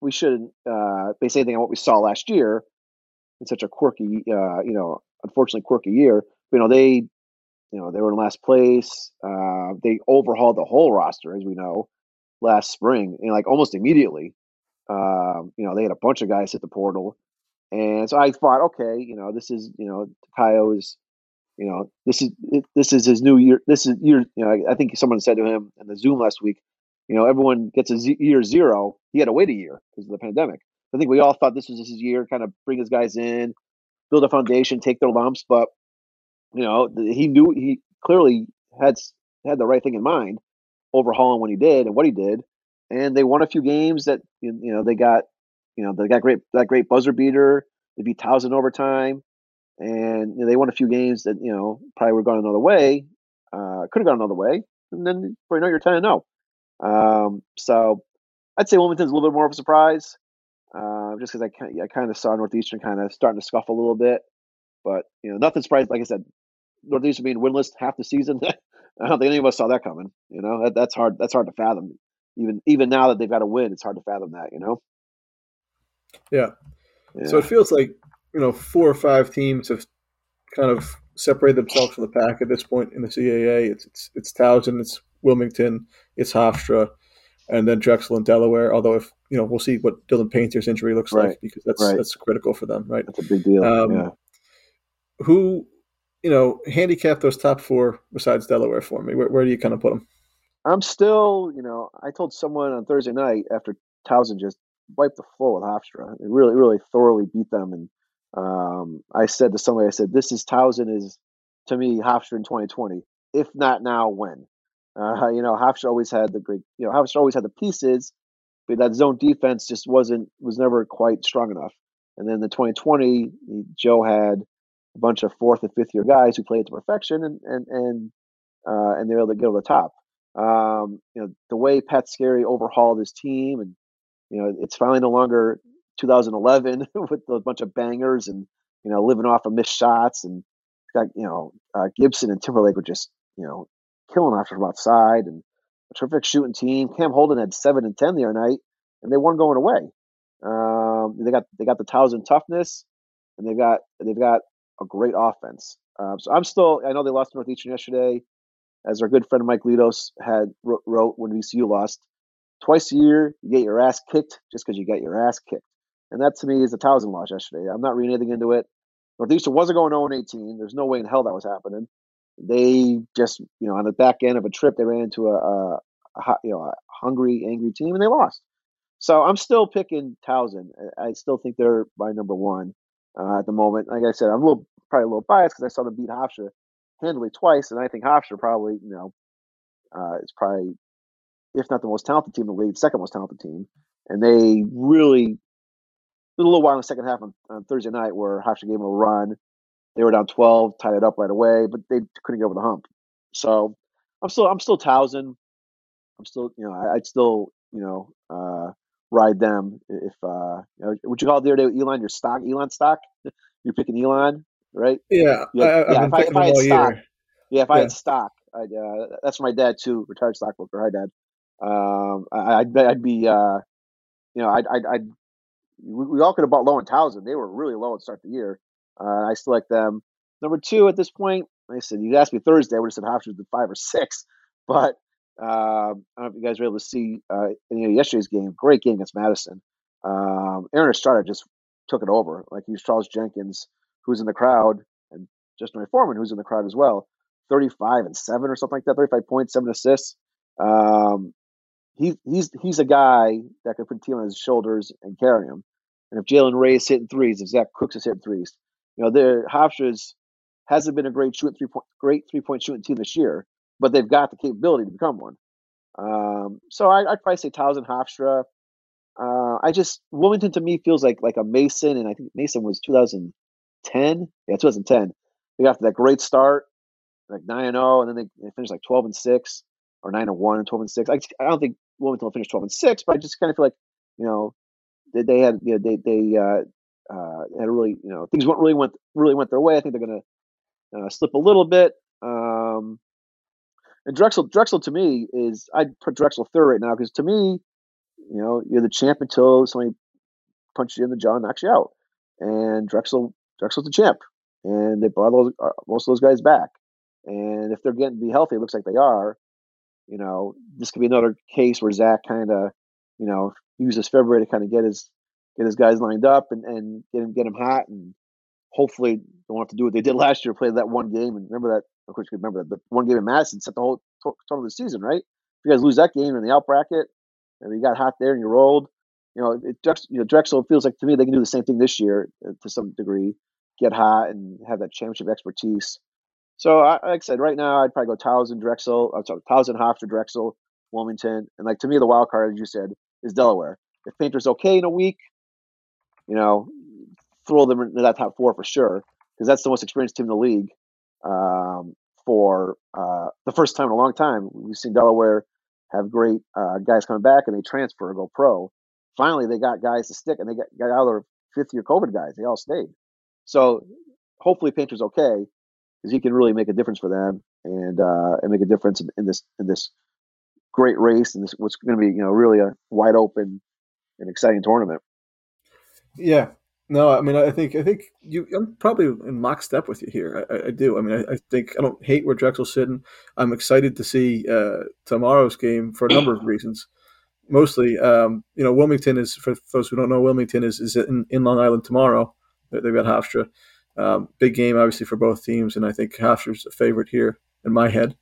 base anything on what we saw last year in such a quirky, unfortunately quirky year. they were in last place. They overhauled the whole roster, as we know, last spring, and like almost immediately. They had a bunch of guys hit the portal, and so I thought, okay, this is, Tayo is, this is his new year. This is year. I think someone said to him in the Zoom last week, everyone gets a year zero. He had to wait a year because of the pandemic. I think we all thought this was his year, kind of bring his guys in, build a foundation, take their lumps. But he clearly had the right thing in mind, overhauling when he did and what he did, and they won a few games that they got great buzzer beater. They beat Towson overtime, and they won a few games that probably were going another way, could have gone another way, and then before you're 10-0. So I'd say Wilmington's a little bit more of a surprise, just because I kind of saw Northeastern kind of starting to scuff a little bit, but nothing surprised. Like I said, Northeastern being winless half the season. I don't think any of us saw that coming. That's hard. That's hard to fathom. Even now that they've got a win, it's hard to fathom that. Yeah. So it feels like 4 or 5 teams have kind of separated themselves from the pack at this point in the CAA. It's Towson, it's Wilmington, it's Hofstra, and then Drexel and Delaware. Although if we'll see what Dylan Painter's injury looks like, because that's critical for them, right? That's a big deal. Who handicap those top 4 besides Delaware for me? Where do you kind of put them? I'm still, I told someone on Thursday night after Towson just wiped the floor with Hofstra. It really, really thoroughly beat them. And I said to somebody, this is Towson is, to me, Hofstra in 2020. If not now, when? Hofstra always had Hofstra always had the pieces, but that zone defense just was never quite strong enough. And then the 2020, Joe had a bunch of 4th and 5th year guys who played to perfection, and they're able to get over the top. The way Pat Scarry overhauled his team, and it's finally no longer 2011 with a bunch of bangers and living off of missed shots, and got Gibson and Timberlake were just killing after from outside, and a terrific shooting team. Cam Holden had 7 and 10 the other night, and they won going away. They got the Towson toughness, and they've got a great offense. So I know they lost to Northeastern yesterday, as our good friend Mike Lidos had wrote when VCU lost. Twice a year, you get your ass kicked just because you got your ass kicked. And that, to me, is a Towson loss yesterday. I'm not reading anything into it. Northeastern wasn't going 0-18. There's no way in hell that was happening. They just, on the back end of a trip, they ran into a hungry, angry team, and they lost. So I'm still picking Towson. I still think they're my number 1 at the moment. Like I said, I'm probably a little biased because I saw them beat Hofstra handily twice, and I think Hofstra probably, is probably, if not the most talented team in the league, second most talented team. And they really, a little while in the second half on Thursday night where Hofstra gave them a run. They were down 12, tied it up right away, but they couldn't get over the hump. So I'm still Towson. I'm still, I'd still, ride them. If would you call it the other day with Elon your stock? Elon stock? You're picking Elon, right? Yeah, I've been picking them all year. Yeah, if I had stock, that's for my dad too, retired stockbroker. Hi, Dad. I'd be, we all could have bought low in Towson. They were really low at the start of the year. I still like them. Number 2 at this point, like I said, you'd asked me Thursday, I would have said Hofstra was 5 or 6. But I don't know if you guys were able to see yesterday's game. Great game against Madison. Aaron Estrada just took it over. Like, he was Charles Jenkins, who's in the crowd, and Justin Ray Foreman, who's in the crowd as well. 35 and 7 or something like that. 35 points, 7 assists. He's a guy that could put the team on his shoulders and carry him. And if Jalen Ray is hitting threes, if Zach Cooks is hitting threes, the Hofstra's hasn't been a great 3-point shooting team this year, but they've got the capability to become one. So I'd probably say Towson, Hofstra. Wilmington to me feels like a Mason, and I think Mason was 2010. Yeah, 2010. They got that great start, like 9-0, and then they finished like 12-6 or 9-1 and 12-6. I don't think Wilmington will finish 12-6, but I just kind of feel like they had had really things really went their way. I think they're going to slip a little bit. And Drexel to me is, I'd put Drexel third right now, because to me, you're the champ until somebody punches you in the jaw and knocks you out. And Drexel's the champ. and they brought most of those guys back. And if they're getting to be healthy, it looks like they are. This could be another case where Zach kind of, uses February to kind of get his guys lined up and get them hot, and hopefully don't have to do what they did last year, play that one game. And remember that, of course, you remember that the one game in Madison set the whole tone of the season, right? If you guys lose that game in the out bracket, and you got hot there and you rolled, Drexel feels like to me they can do the same thing this year to some degree, get hot and have that championship expertise. So, like I said, right now I'd probably go Towson, Drexel. I'm sorry, Towson, Hofstra, Drexel, Wilmington, and like to me the wild card, as you said, is Delaware. If Painter's okay in a week, throw them into that top four for sure, because that's the most experienced team in the league. For the first time in a long time, we've seen Delaware have great guys coming back and they transfer or go pro. Finally, they got guys to stick, and they got out of their fifth-year COVID guys. They all stayed. So hopefully Painter's okay, because he can really make a difference for them and make a difference in this great race and this what's going to be really a wide open and exciting tournament. Yeah. No, I mean, I think I'm probably in lockstep with you here. I do. I mean, I think I don't hate where Drexel's sitting. I'm excited to see tomorrow's game for a number of reasons. Mostly, Wilmington is, for folks who don't know, Wilmington is in Long Island tomorrow. They've got Hofstra. Big game, obviously, for both teams, and I think Hofstra's a favorite here in my head.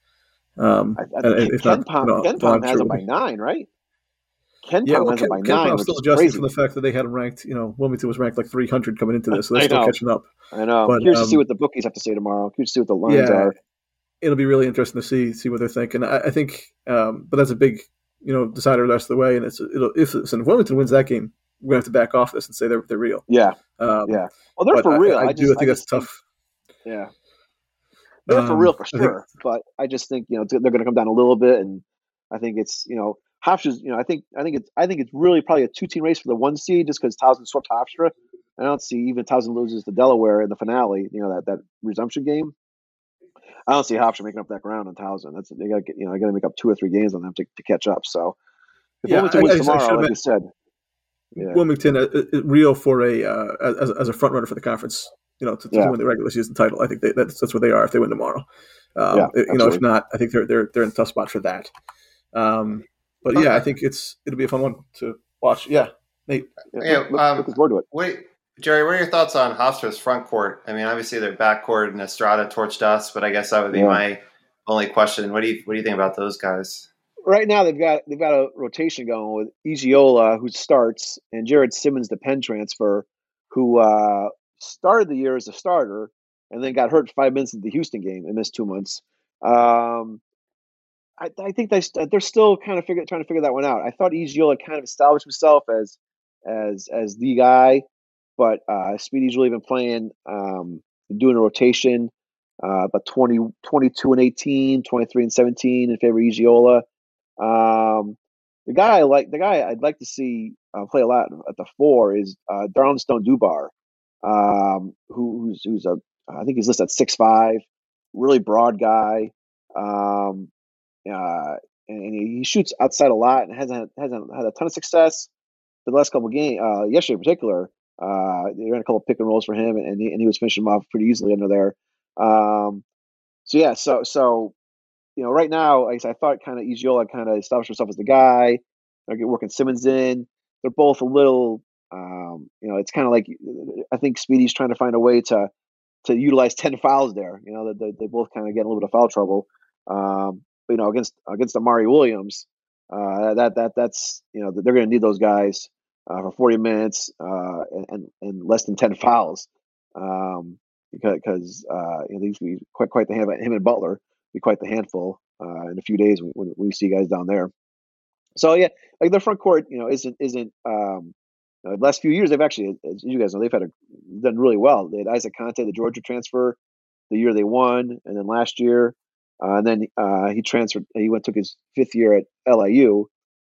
Ken Palm has them by 9, right? Ken Palm has them by 9, still adjusting from the fact that they had them ranked. Wilmington was ranked like 300 coming into this, so they're still catching up. I know. But, curious to see what the bookies have to say tomorrow. Curious to see what the lines are. It'll be really interesting to see what they're thinking. I think, but that's a big decider the rest of the way. And if Wilmington wins that game, we're gonna have to back off this and say they're real. Yeah. Well, they're for real. I think that's tough. Yeah. They're for real for sure, but I just think they're going to come down a little bit, and I think it's Hofstra's. I think it's really probably a 2-team race for the 1 seed, just because Towson swept Hofstra. I don't see even Towson loses to Delaware in the finale. That resumption game. I don't see Hofstra making up that ground on Towson. They got to got to make up 2 or 3 games on them to catch up. So if Wilmington wins tomorrow, like you said, Wilmington real for as a front runner for the conference. To win the regular season title. I think that's what they are if they win tomorrow. If not, I think they're in a tough spot for that. But I think it'll be a fun one to watch. Yeah, Nate. Looking forward to it. Jerry, what are your thoughts on Hofstra's front court? I mean, obviously their back court and Estrada torched us, but I guess that would be my only question. What do you think about those guys? Right now they've got a rotation going with Igiola, who starts, and Jared Simmons, the Penn transfer, who started the year as a starter and then got hurt 5 minutes into the Houston game and missed 2 months. I think they're still kind of trying to figure that one out. I thought Igiola kind of established himself as the guy, but Speedy's really been playing, doing a rotation, about 22 and 18, 23 and 17 in favor of Igiola. The guy I'd like to see play a lot at the 4 is Darlington Dubar, who's I think he's listed at 6'5", really broad guy, and he shoots outside a lot and hasn't had a ton of success for the last couple of games. Yesterday in particular, they ran a couple of pick and rolls for him, and he was finishing them off pretty easily under there. So right now, I thought kind of Igiola kind of established himself as the guy. They're working Simmons in. They're both a little, it's kind of like I think Speedy's trying to find a way to utilize 10 fouls there. They both kind of get a little bit of foul trouble. Against Amari Williams, that's they're going to need those guys for 40 minutes and less than 10 fouls, because these be quite the him and Butler be quite the handful in a few days when we see guys down there. So like their front court, isn't the last few years they've actually, as you guys know, they've done really well. They had Isaac Conte, the Georgia transfer, the year they won, and then last year, and then he transferred. He took his 5th year at LIU,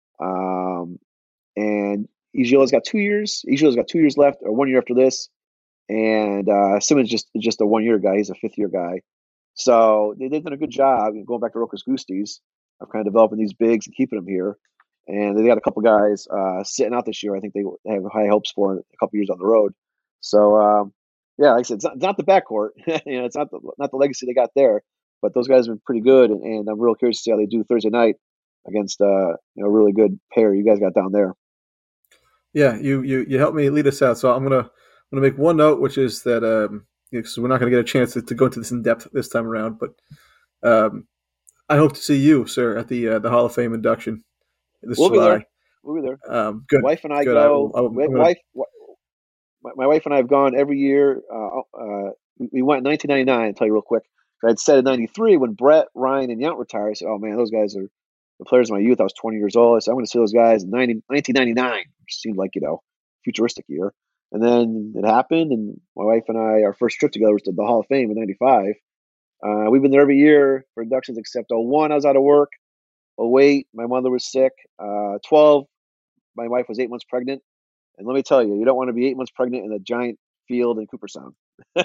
and Igiola's got 2 years. Igiola's got 2 years left, or 1 year after this, and Simmons just a 1 year guy. He's a 5th year guy. So they've done a good job going back to Rokas Gustis of kind of developing these bigs and keeping them here. And they got a couple guys sitting out this year. I think they have high hopes for a couple years on the road. So Yeah, like I said, it's not the backcourt. It's not the legacy they got there, but those guys are pretty good, and I'm real curious to see how they do Thursday night against a really good pair you guys got down there. Yeah, you helped me lead us out, so I'm gonna make one note, which is that because we're not gonna get a chance to go into this in depth this time around, but I hope to see you, sir, at the Hall of Fame induction this July. We'll be there. Good. Wife and I good. go. My wife and I have gone every year. We went in 1999. I'll tell you real quick. I'd said in '93 when Brett, Ryan, and Yount retired. I said, "Oh man, those guys are the players of my youth." I was 20 years old. I said, "I'm going to see those guys in 1999," which seemed like futuristic year. And then it happened, and my wife and I, our first trip together was to the Hall of Fame in '95. We've been there every year for inductions except 01. I was out of work. 08, my mother was sick. 12, my wife was 8 months pregnant. And let me tell you, you don't want to be 8 months pregnant in a giant field in Cooperstown.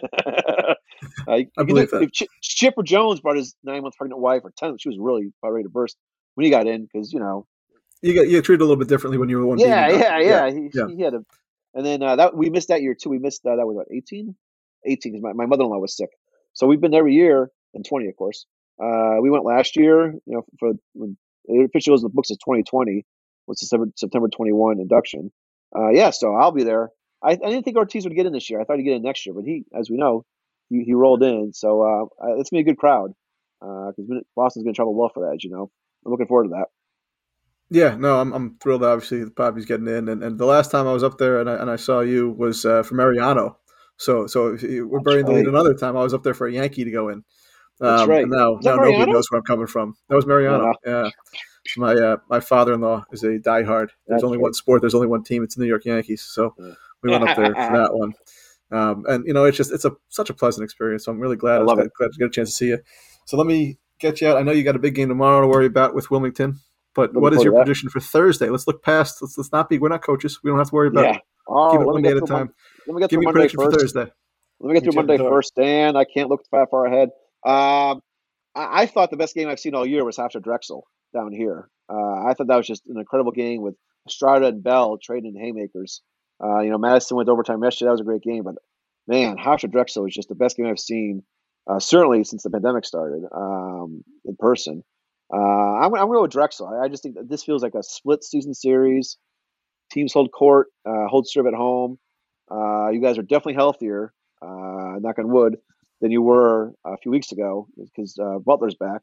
I believe that. If Chipper Jones brought his 9 months pregnant wife, or 10, she was really about ready to burst when he got in because you get treated a little bit differently when you were the one. Yeah. He had a, and then that we missed that year too. We missed that was what 18 because my mother-in-law was sick. So we've been every year, and 20 of course. We went last year. For when it officially goes in the books as 2020 was September 21 induction. So I'll be there. I didn't think Ortiz would get in this year. I thought he'd get in next year, but he, as we know, he rolled in. So it's gonna be a good crowd because Boston's gonna travel well for that. As you know, I'm looking forward to that. Yeah, no, I'm thrilled. Obviously, the Poppy's getting in, and the last time I was up there and I saw you was for Mariano. So we're burying the lead another time. I was up there for a Yankee to go in. That's right. And now nobody knows where I'm coming from. That was Mariano. Yeah. My father-in-law is a diehard. There's only one sport. There's only one team. It's the New York Yankees. So we went up there for that one. And it's such a pleasant experience. So I'm really glad to get a chance to see you. So let me get you out. I know you got a big game tomorrow to worry about with Wilmington. But what is your prediction for Thursday? Let's look past. Let's not be. We're not coaches. We don't have to worry about it. Keep it one day at a time. Let me get through Monday for Thursday. Let me get through Monday first, Dan. I can't look far ahead. I thought the best game I've seen all year was Hofstra Drexel down here. I thought that was just an incredible game with Estrada and Bell trading haymakers. Madison went to overtime yesterday. That was a great game. But, man, Hofstra Drexel was just the best game I've seen, certainly since the pandemic started in person. I'm going with Drexel. I just think that this feels like a split season series. Teams hold court, hold serve at home. You guys are definitely healthier, knock on wood, than you were a few weeks ago because Butler's back.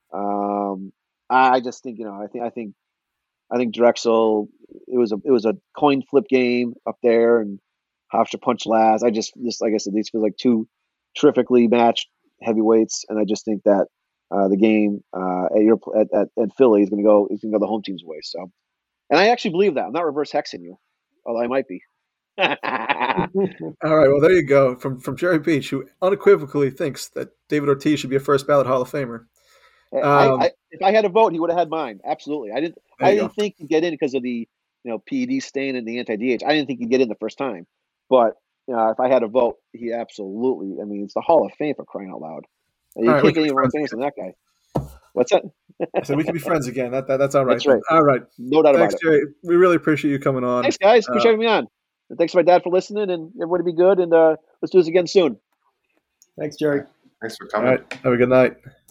I just think I think Drexel. It was a coin flip game up there, and Hofstra punched last. Just like I said, these feel like two terrifically matched heavyweights, and I just think that the game at Philly is going to go the home team's way. So, and I actually believe that. I'm not reverse hexing you, although I might be. All right, well, there you go from Jerry Beach, who unequivocally thinks that David Ortiz should be a first ballot Hall of Famer. If I had a vote, he would have had mine. Absolutely, I didn't think he'd get in because of the PED stain and the anti-DH. I didn't think he'd get in the first time, but if I had a vote, he absolutely. I mean, it's the Hall of Fame for crying out loud. You can't get any more famous than that guy. What's that? I said we can be friends again. That's all right. That's right. All right. No doubt about it. Thanks, Jerry. We really appreciate you coming on. Thanks, guys. Appreciate having me on. And thanks to my dad for listening, and everybody be good, and let's do this again soon. Thanks, Jerry. Thanks for coming. All right. Have a good night.